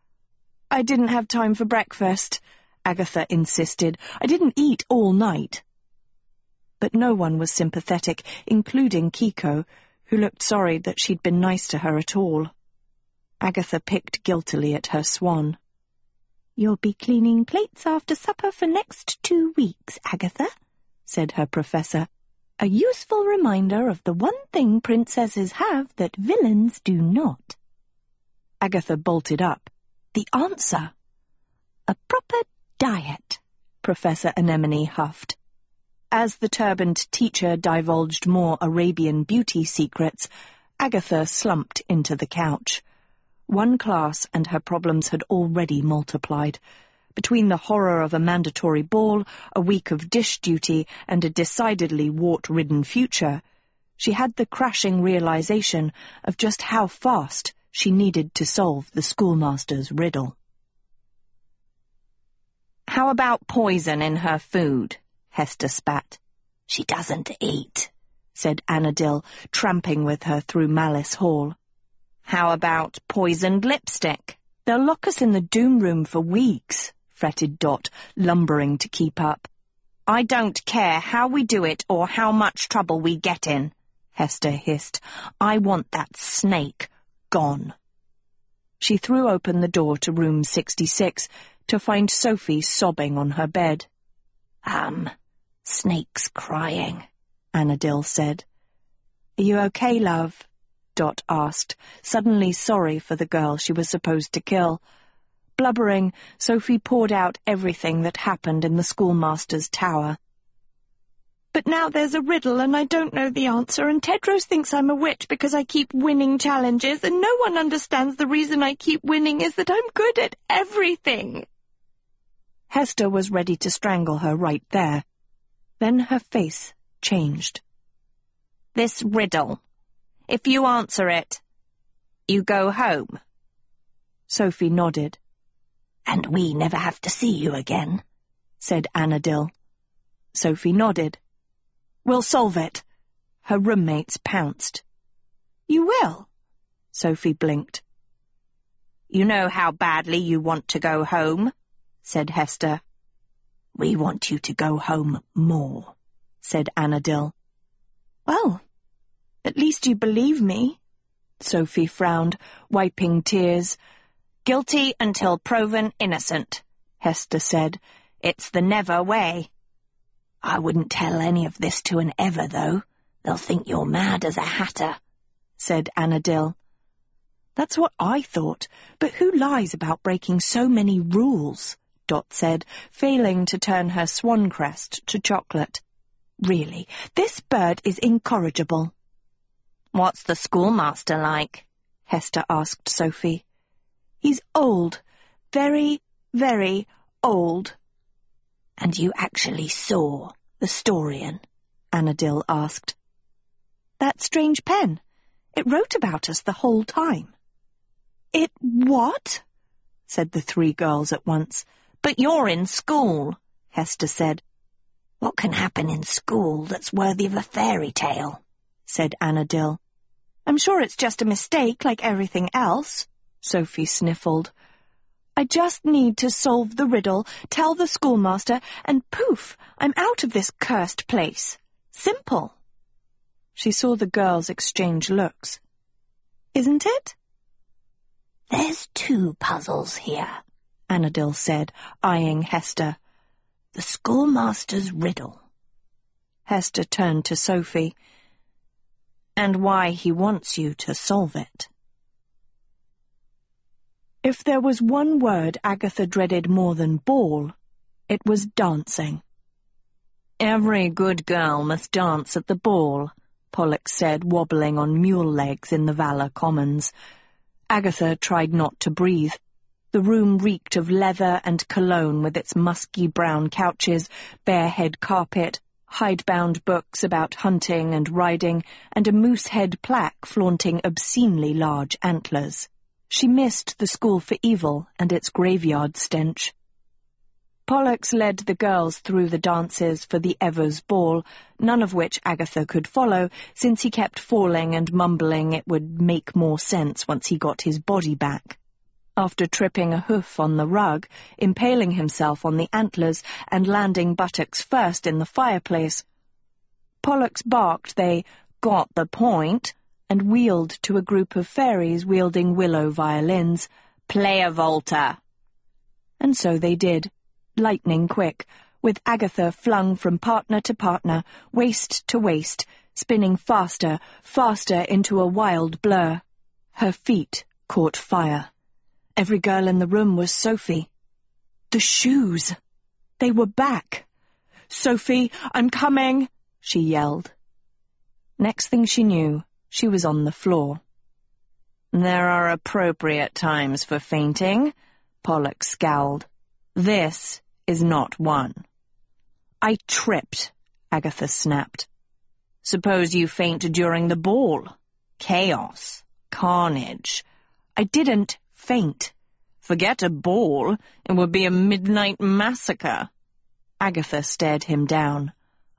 I didn't have time for breakfast, Agatha insisted. I didn't eat all night. But no one was sympathetic, including Kiko, who looked sorry that she'd been nice to her at all. Agatha picked guiltily at her swan. You'll be cleaning plates after supper for next two weeks, Agatha, said her professor. A useful reminder of the one thing princesses have that villains do not. Agatha bolted up. The answer. A proper diet, Professor Anemone huffed. As the turbaned teacher divulged more Arabian beauty secrets, Agatha slumped into the couch. One class and her problems had already multiplied. Between the horror of a mandatory ball, a week of dish duty, and a decidedly wart-ridden future, she had the crashing realization of just how fast she needed to solve the schoolmaster's riddle. How about poison in her food? Hester spat. She doesn't eat, said Annadil, tramping with her through Malice Hall. How about poisoned lipstick? They'll lock us in the doom room for weeks, fretted Dot, lumbering to keep up. I don't care how we do it or how much trouble we get in, Hester hissed. I want that snake gone. She threw open the door to room sixty-six to find Sophie sobbing on her bed. Um, Snake's crying, Annadil said. Are you okay, love? Dot asked, suddenly sorry for the girl she was supposed to kill. Blubbering, Sophie poured out everything that happened in the schoolmaster's tower. But now there's a riddle and I don't know the answer, and Tedros thinks I'm a witch because I keep winning challenges, and no one understands the reason I keep winning is that I'm good at everything. Hester was ready to strangle her right there. Then her face changed. This riddle. If you answer it, you go home. Sophie nodded. And we never have to see you again, said Annadil. Sophie nodded. We'll solve it. Her roommates pounced. You will? Sophie blinked. You know how badly you want to go home, said Hester. We want you to go home more, said Annadil. Well, at least you believe me, Sophie frowned, wiping tears. Guilty until proven innocent, Hester said. It's the never way. I wouldn't tell any of this to an Ever, though. They'll think you're mad as a hatter, said Annadil. That's what I thought, but who lies about breaking so many rules? Dot said, failing to turn her swan crest to chocolate. Really, this bird is incorrigible. What's the schoolmaster like? Hester asked Sophie. He's old. Very, very old. And you actually saw the Storian? Annadil asked. That strange pen. It wrote about us the whole time. It what? Said the three girls at once. But you're in school, Hester said. What can happen in school that's worthy of a fairy tale? Said Annadil. I'm sure it's just a mistake like everything else, Sophie sniffled. I just need to solve the riddle, tell the schoolmaster, and poof, I'm out of this cursed place. Simple. She saw the girls exchange looks. Isn't it? There's two puzzles here, Annadil said, eyeing Hester. The schoolmaster's riddle. Hester turned to Sophie. And why he wants you to solve it. If there was one word Agatha dreaded more than ball, it was dancing. Every good girl must dance at the ball, Pollux said, wobbling on mule legs in the Valor Commons. Agatha tried not to breathe. The room reeked of leather and cologne with its musky brown couches, bare-head carpet, hidebound books about hunting and riding, and a moose-head plaque flaunting obscenely large antlers. She missed the School for Evil and its graveyard stench. Pollux led the girls through the dances for the Evers Ball, none of which Agatha could follow, since he kept falling and mumbling it would make more sense once he got his body back. After tripping a hoof on the rug, impaling himself on the antlers, and landing buttocks first in the fireplace, Pollux barked they got the point, and wheeled to a group of fairies wielding willow violins. Play a Volta. And so they did, lightning quick, with Agatha flung from partner to partner, waist to waist, spinning faster, faster into a wild blur. Her feet caught fire. Every girl in the room was Sophie. The shoes! They were back! Sophie, I'm coming! She yelled. Next thing she knew, she was on the floor. There are appropriate times for fainting, Pollux scowled. This is not one. I tripped, Agatha snapped. Suppose you faint during the ball. Chaos. Carnage. I didn't faint. Forget a ball. It would be a midnight massacre. Agatha stared him down.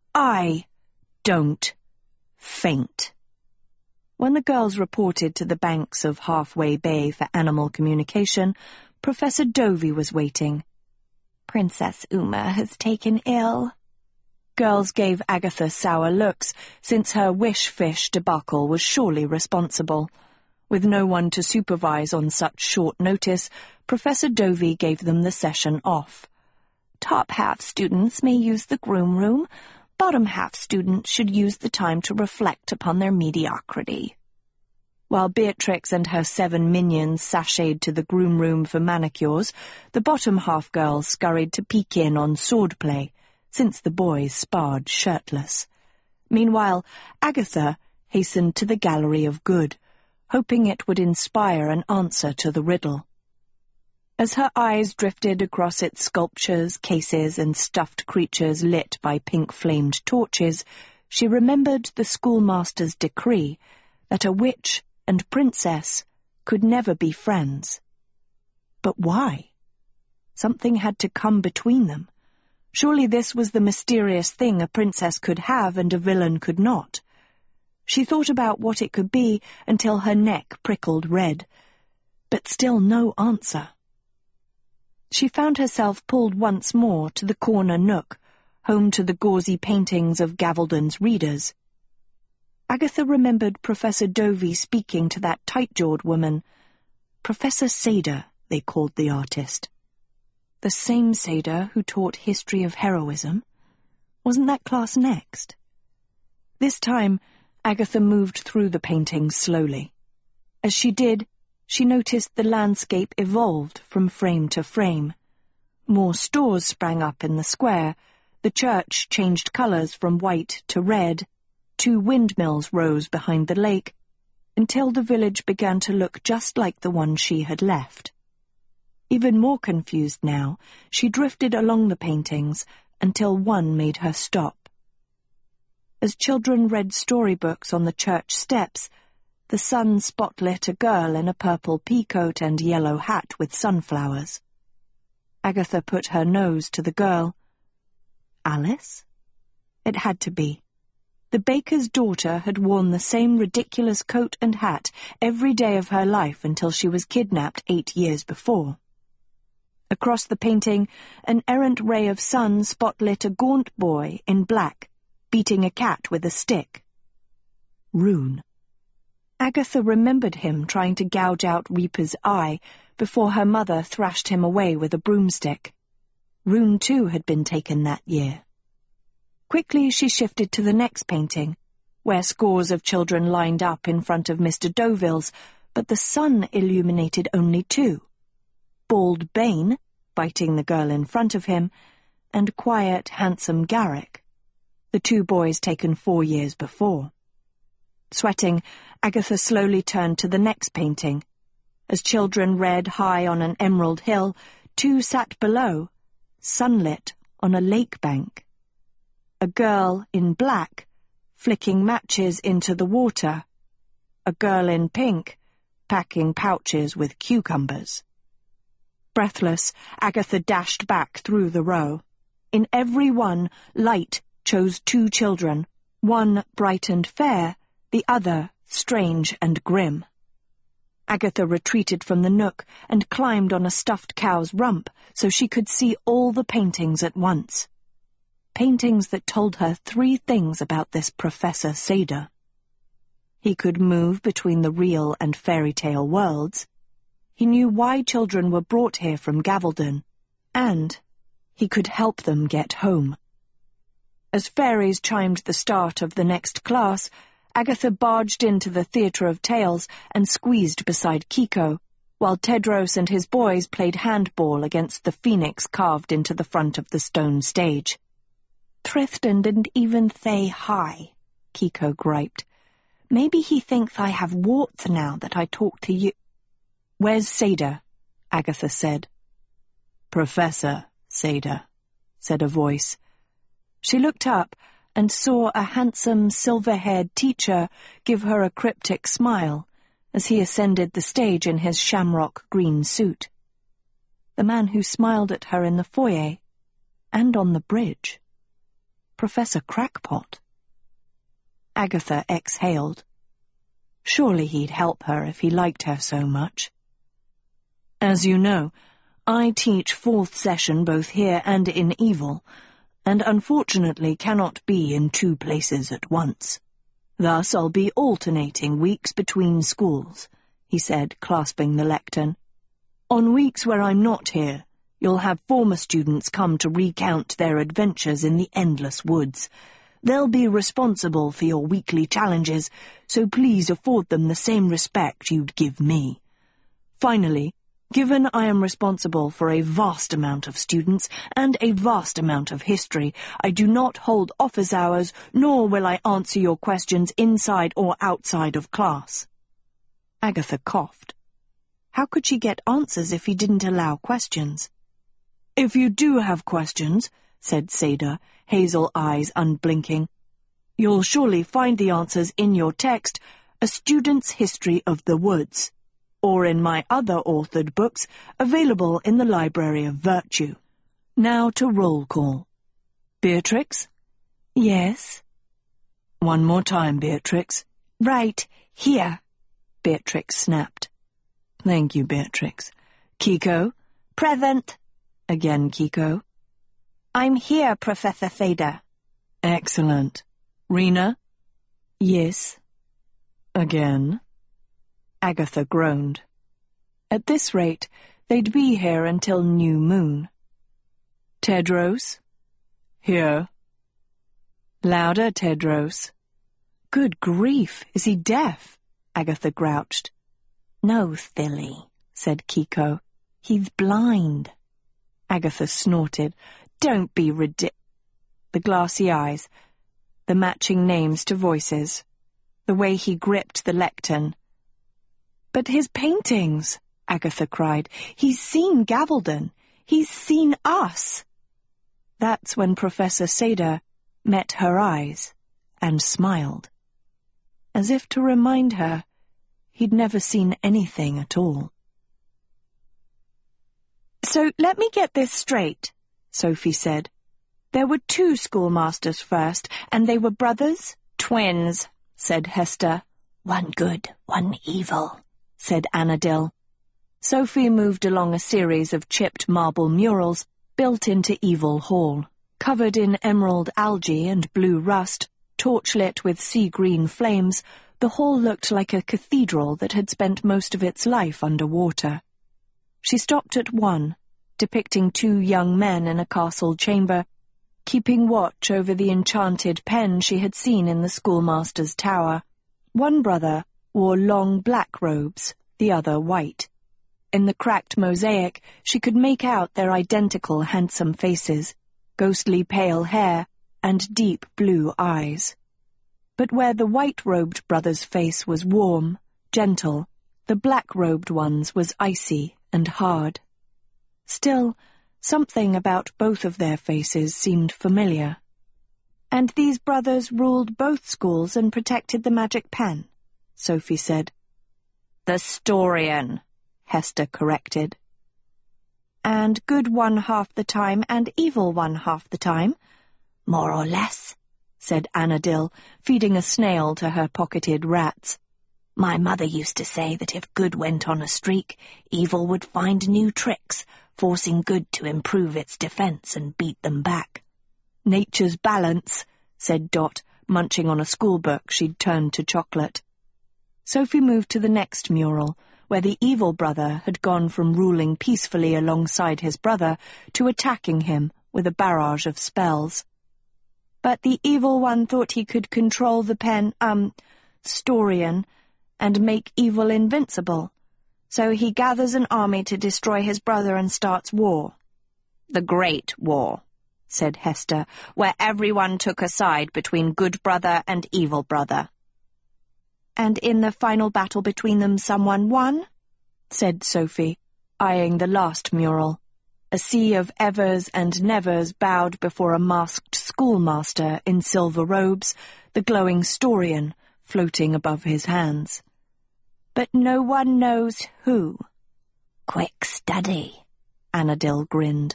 I don't faint. When the girls reported to the banks of Halfway Bay for animal communication, Professor Dovey was waiting. Princess Uma has taken ill. Girls gave Agatha sour looks, since her wish-fish debacle was surely responsible. With no one to supervise on such short notice, Professor Dovey gave them the session off. Top half students may use the groom room. Bottom half students should use the time to reflect upon their mediocrity. While Beatrix and her seven minions sashayed to the groom room for manicures, the bottom half girls scurried to peek in on swordplay, since the boys sparred shirtless. Meanwhile, Agatha hastened to the Gallery of Good, hoping it would inspire an answer to the riddle. As her eyes drifted across its sculptures, cases, and stuffed creatures lit by pink-flamed torches, she remembered the schoolmaster's decree that a witch and princess could never be friends. But why? Something had to come between them. Surely this was the mysterious thing a princess could have and a villain could not. She thought about what it could be until her neck prickled red, but still no answer. She found herself pulled once more to the corner nook, home to the gauzy paintings of Gavaldon's readers. Agatha remembered Professor Dovey speaking to that tight-jawed woman. Professor Seda, they called the artist. The same Seda who taught history of heroism. Wasn't that class next? This time, Agatha moved through the paintings slowly. As she did, she noticed the landscape evolved from frame to frame. More stores sprang up in the square, the church changed colours from white to red, two windmills rose behind the lake, until the village began to look just like the one she had left. Even more confused now, she drifted along the paintings until one made her stop. As children read storybooks on the church steps, the sun spotlit a girl in a purple peacoat and yellow hat with sunflowers. Agatha put her nose to the girl. Alice? It had to be. The baker's daughter had worn the same ridiculous coat and hat every day of her life until she was kidnapped eight years before. Across the painting, an errant ray of sun spotlit a gaunt boy in black, beating a cat with a stick. Rune. Agatha remembered him trying to gouge out Reaper's eye before her mother thrashed him away with a broomstick. Rune, too, had been taken that year. Quickly she shifted to the next painting, where scores of children lined up in front of Mister Deauville's, but the sun illuminated only two. Bald Bane, biting the girl in front of him, and quiet, handsome Garrick, the two boys taken four years before. Sweating, Agatha slowly turned to the next painting. As children read high on an emerald hill, two sat below, sunlit on a lake bank. A girl in black, flicking matches into the water. A girl in pink, packing pouches with cucumbers. Breathless, Agatha dashed back through the row. In every one, light chose two children, one bright and fair, the other strange and grim. Agatha retreated from the nook and climbed on a stuffed cow's rump so she could see all the paintings at once. Paintings that told her three things about this Professor Seda. He could move between the real and fairy tale worlds. He knew why children were brought here from Gavaldon, and he could help them get home. As fairies chimed the start of the next class, Agatha barged into the Theatre of Tales and squeezed beside Kiko, while Tedros and his boys played handball against the phoenix carved into the front of the stone stage. Thrifton didn't even say hi, Kiko griped. Maybe he thinks I have warts now that I talk to you. Where's Seda? Agatha said. Professor Seda, said a voice. She looked up and saw a handsome, silver-haired teacher give her a cryptic smile as he ascended the stage in his shamrock green suit. The man who smiled at her in the foyer, and on the bridge. Professor Crackpot. Agatha exhaled. Surely he'd help her if he liked her so much. As you know, I teach fourth session both here and in Evil, and unfortunately cannot be in two places at once. Thus I'll be alternating weeks between schools, he said, clasping the lectern. On weeks where I'm not here, you'll have former students come to recount their adventures in the endless woods. They'll be responsible for your weekly challenges, so please afford them the same respect you'd give me. Finally, given I am responsible for a vast amount of students and a vast amount of history, I do not hold office hours, nor will I answer your questions inside or outside of class. Agatha coughed. How could she get answers if he didn't allow questions? If you do have questions, said Seda, hazel eyes unblinking, you'll surely find the answers in your text, A Student's History of the Woods, or in my other authored books, available in the Library of Virtue. Now to roll call. Beatrix? Yes? One more time, Beatrix. Right, here, Beatrix snapped. Thank you, Beatrix. Kiko? Present. Again, Kiko. I'm here, Professor Seda. Excellent. Rena? Yes. Again. Agatha groaned. At this rate, they'd be here until new moon. Tedros? Here. Louder, Tedros. Good grief, is he deaf? Agatha grouched. No, silly, said Kiko. He's blind. Agatha snorted. Don't be ridiculous. The glassy eyes, the matching names to voices, the way he gripped the lectern. But his paintings, Agatha cried. He's seen Gavaldon. He's seen us. That's when Professor Seda met her eyes and smiled, as if to remind her he'd never seen anything at all. So let me get this straight, Sophie said. There were two schoolmasters first, and they were brothers? Twins, said Hester. One good, one evil, said Annadil. Sophie moved along a series of chipped marble murals built into Evil Hall. Covered in emerald algae and blue rust, torchlit with sea-green flames, the hall looked like a cathedral that had spent most of its life under water. She stopped at one, depicting two young men in a castle chamber, keeping watch over the enchanted pen she had seen in the schoolmaster's tower. One brother wore long black robes, the other white. In the cracked mosaic, she could make out their identical handsome faces, ghostly pale hair, and deep blue eyes. But where the white-robed brother's face was warm, gentle, the black-robed one's was icy and hard. Still, something about both of their faces seemed familiar. And these brothers ruled both schools and protected the magic pen, Sophie said. The Storian, Hester corrected. And good one half the time and evil one half the time? More or less, said Annadil, feeding a snail to her pocketed rats. My mother used to say that if good went on a streak, evil would find new tricks, forcing good to improve its defense and beat them back. Nature's balance, said Dot, munching on a schoolbook she'd turned to chocolate. Sophie moved to the next mural, where the evil brother had gone from ruling peacefully alongside his brother to attacking him with a barrage of spells. But the evil one thought he could control the pen, um, Storian, and make evil invincible. So he gathers an army to destroy his brother and starts war. The Great War, said Hester, where everyone took a side between good brother and evil brother. And in the final battle between them someone won? Said Sophie, eyeing the last mural. A sea of evers and nevers bowed before a masked schoolmaster in silver robes, the glowing Storian floating above his hands. But no one knows who. Quick study, Annadil grinned.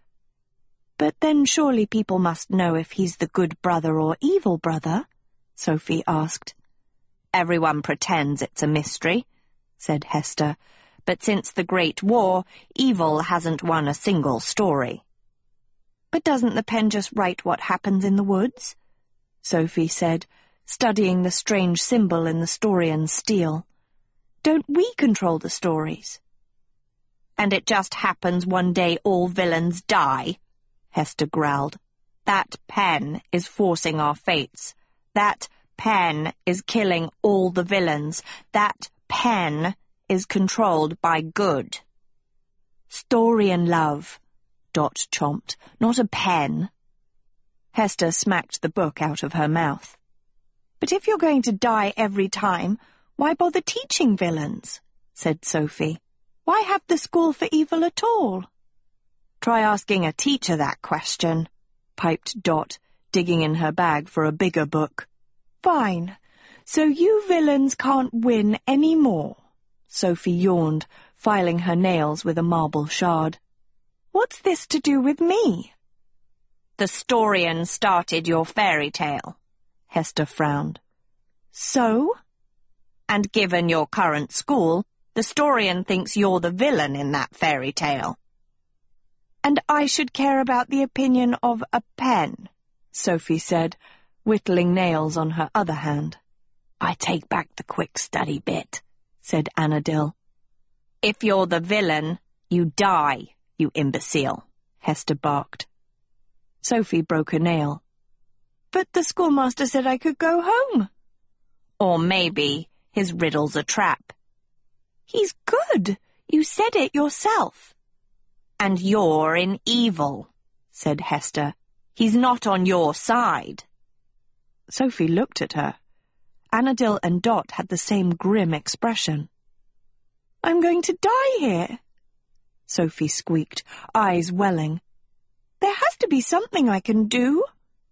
But then surely people must know if he's the good brother or evil brother, Sophie asked. Everyone pretends it's a mystery, said Hester, but since the Great War, evil hasn't won a single story. But doesn't the pen just write what happens in the woods? Sophie said, studying the strange symbol in the Storian steel. Don't we control the stories? And it just happens one day all villains die, Hester growled. That pen is forcing our fates. That pen is killing all the villains. That pen is controlled by good. Story and love, Dot chomped, not a pen. Hester smacked the book out of her mouth. But if you're going to die every time, why bother teaching villains? Said Sophie. Why have the school for evil at all? Try asking a teacher that question, piped Dot, digging in her bag for a bigger book. Fine. So you villains can't win any more. Sophie yawned, filing her nails with a marble shard. What's this to do with me? The Storian started your fairy tale, Hester frowned. So? And given your current school, the Storian thinks you're the villain in that fairy tale. And I should care about the opinion of a pen, Sophie said, whittling nails on her other hand. I take back the quick study bit, said Annadil. If you're the villain, you die, you imbecile, Hester barked. Sophie broke a nail. But the schoolmaster said I could go home. Or maybe his riddle's a trap. He's good. You said it yourself. And you're in evil, said Hester. He's not on your side. Sophie looked at her. Annadil and Dot had the same grim expression. I'm going to die here, Sophie squeaked, eyes welling. There has to be something I can do.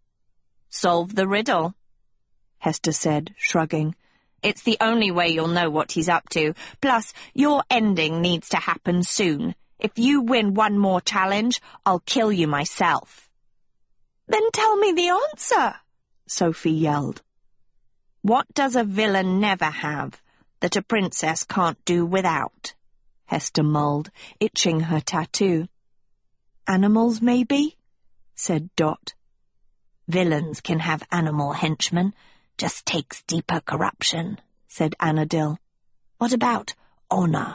Solve the riddle, Hester said, shrugging. It's the only way you'll know what he's up to. Plus, your ending needs to happen soon. If you win one more challenge, I'll kill you myself. Then tell me the answer, Sophie yelled. What does a villain never have that a princess can't do without? Hester mulled, itching her tattoo. Animals, maybe? Said Dot. Villains can have animal henchmen. Just takes deeper corruption, said Annadil. What about honor?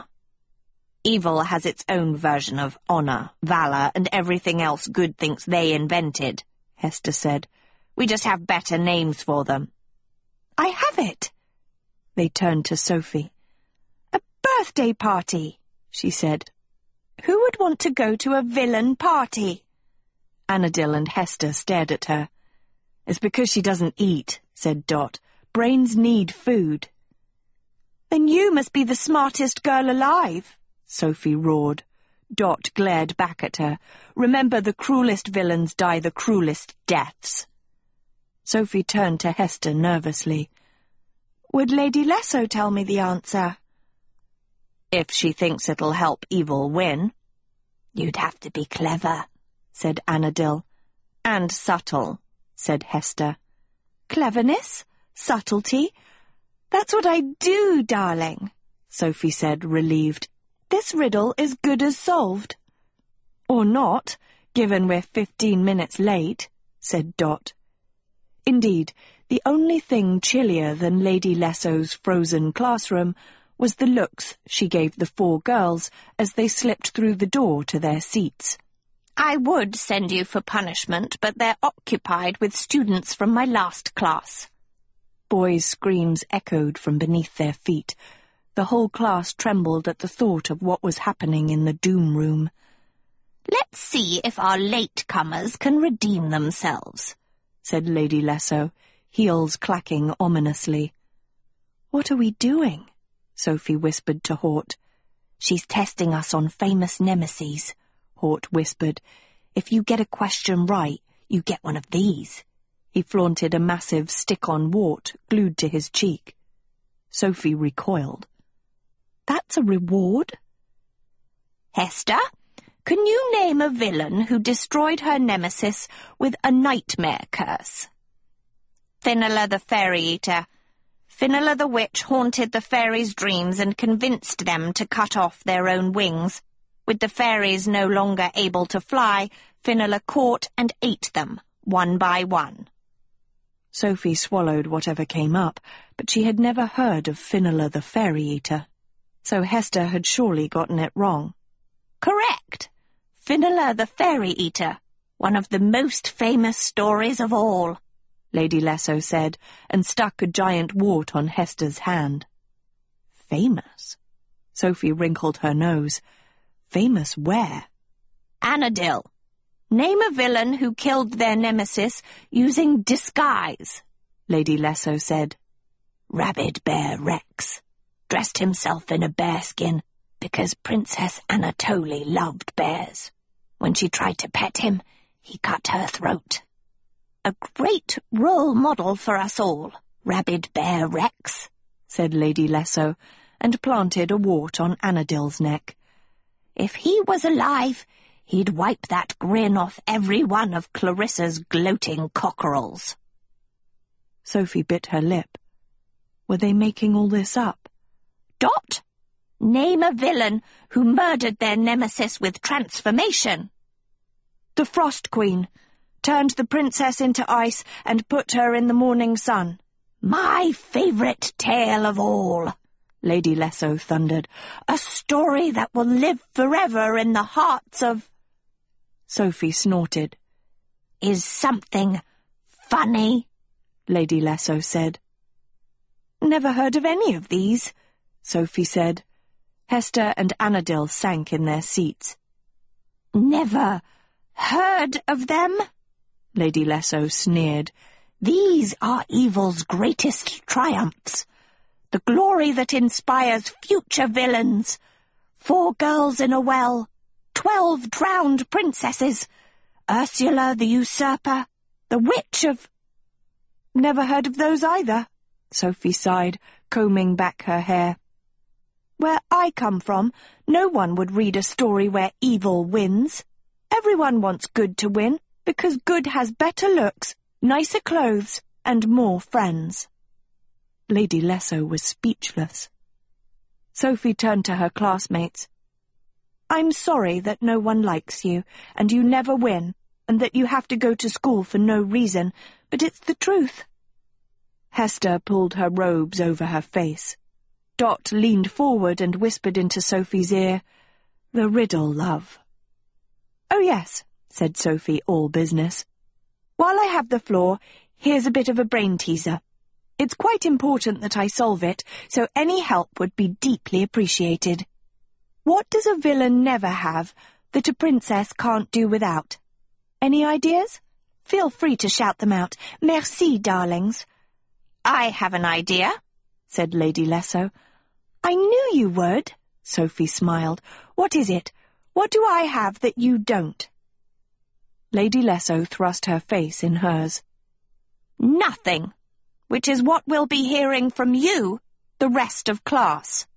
Evil has its own version of honor, valor, and everything else good thinks they invented, Hester said. We just have better names for them. I have it. They turned to Sophie. A birthday party, she said. Who would want to go to a villain party? Annadil and Hester stared at her. It's because she doesn't eat, said Dot. Brains need food. Then you must be the smartest girl alive, Sophie roared. Dot glared back at her. Remember, the cruelest villains die the cruelest deaths. Sophie turned to Hester nervously. Would Lady Lesso tell me the answer? If she thinks it'll help evil win. You'd have to be clever, said Annadil. And subtle, said Hester. Cleverness? Subtlety? That's what I do, darling, Sophie said, relieved. This riddle is good as solved. Or not, given we're fifteen minutes late, said Dot. Indeed, the only thing chillier than Lady Lesso's frozen classroom was the looks she gave the four girls as they slipped through the door to their seats. I would send you for punishment, but they're occupied with students from my last class. Boys' screams echoed from beneath their feet. The whole class trembled at the thought of what was happening in the doom room. Let's see if our latecomers can redeem themselves, said Lady Lesso, heels clacking ominously. What are we doing? Sophie whispered to Hort. She's testing us on famous nemeses, Hort whispered. If you get a question right, you get one of these. He flaunted a massive stick-on wart glued to his cheek. Sophie recoiled. That's a reward? Hester, can you name a villain who destroyed her nemesis with a nightmare curse? Finola the Fairy Eater. Finola the Witch haunted the fairies' dreams and convinced them to cut off their own wings. With the fairies no longer able to fly, Finola caught and ate them, one by one. Sophie swallowed whatever came up, but she had never heard of Finola the Fairy Eater. so Hester had surely gotten it wrong. Correct. Finola the Fairy Eater, one of the most famous stories of all, Lady Lesso said, and stuck a giant wart on Hester's hand. Famous? Sophie wrinkled her nose. Famous where? Annadil. Name a villain who killed their nemesis using disguise, Lady Lesso said. Rabid Bear Rex. Dressed himself in a bearskin because Princess Anatole loved bears. When she tried to pet him, he cut her throat. A great role model for us all, Rabid Bear Rex, said Lady Lesso, and planted a wart on Annadil's neck. If he was alive, he'd wipe that grin off every one of Clarissa's gloating cockerels. Sophie bit her lip. Were they making all this up? Dot, name a villain who murdered their nemesis with transformation. The Frost Queen. Turned the princess into ice and put her in the morning sun. My favourite tale of all, Lady Lesso thundered. A story that will live forever in the hearts of... Sophie snorted. Is something funny? Lady Lesso said. Never heard of any of these, Sophie said. Hester and Annadil sank in their seats. Never heard of them? Lady Lesso sneered. These are evil's greatest triumphs. The glory that inspires future villains. Four girls in a well. Twelve drowned princesses. Ursula the usurper. The witch of... Never heard of those either, Sophie sighed, combing back her hair. Where I come from, no one would read a story where evil wins. Everyone wants good to win, because good has better looks, nicer clothes, and more friends. Lady Lesso was speechless. Sophie turned to her classmates. I'm sorry that no one likes you, and you never win, and that you have to go to school for no reason, but it's the truth. Hester pulled her robes over her face. Dot leaned forward and whispered into Sophie's ear, The riddle, love. Oh yes, said Sophie, all business. While I have the floor, here's a bit of a brain teaser. It's quite important that I solve it, so any help would be deeply appreciated. What does a villain never have that a princess can't do without? Any ideas? Feel free to shout them out. Merci, darlings. I have an idea, said Lady Lesso. I knew you would, Sophie smiled. What is it? What do I have that you don't? Lady Lesso thrust her face in hers. Nothing, which is what we'll be hearing from you, the rest of class.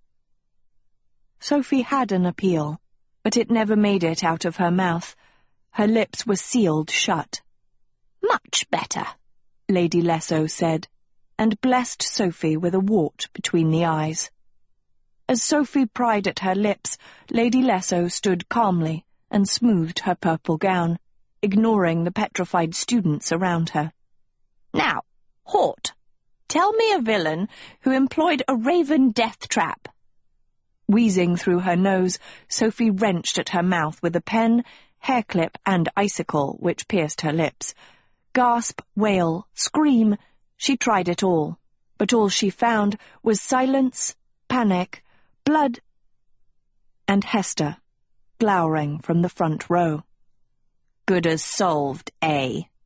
Sophie had an appeal, but it never made it out of her mouth. Her lips were sealed shut. Much better, Lady Lesso said, and blessed Sophie with a wart between the eyes. As Sophie pried at her lips, Lady Lesso stood calmly and smoothed her purple gown, ignoring the petrified students around her. Now, Hort, tell me a villain who employed a raven death trap. Wheezing through her nose, Sophie wrenched at her mouth with a pen, hairclip, and icicle which pierced her lips. Gasp, wail, scream, she tried it all, but all she found was silence, panic, blood, and Hester, glowering from the front row. Good as solved, eh?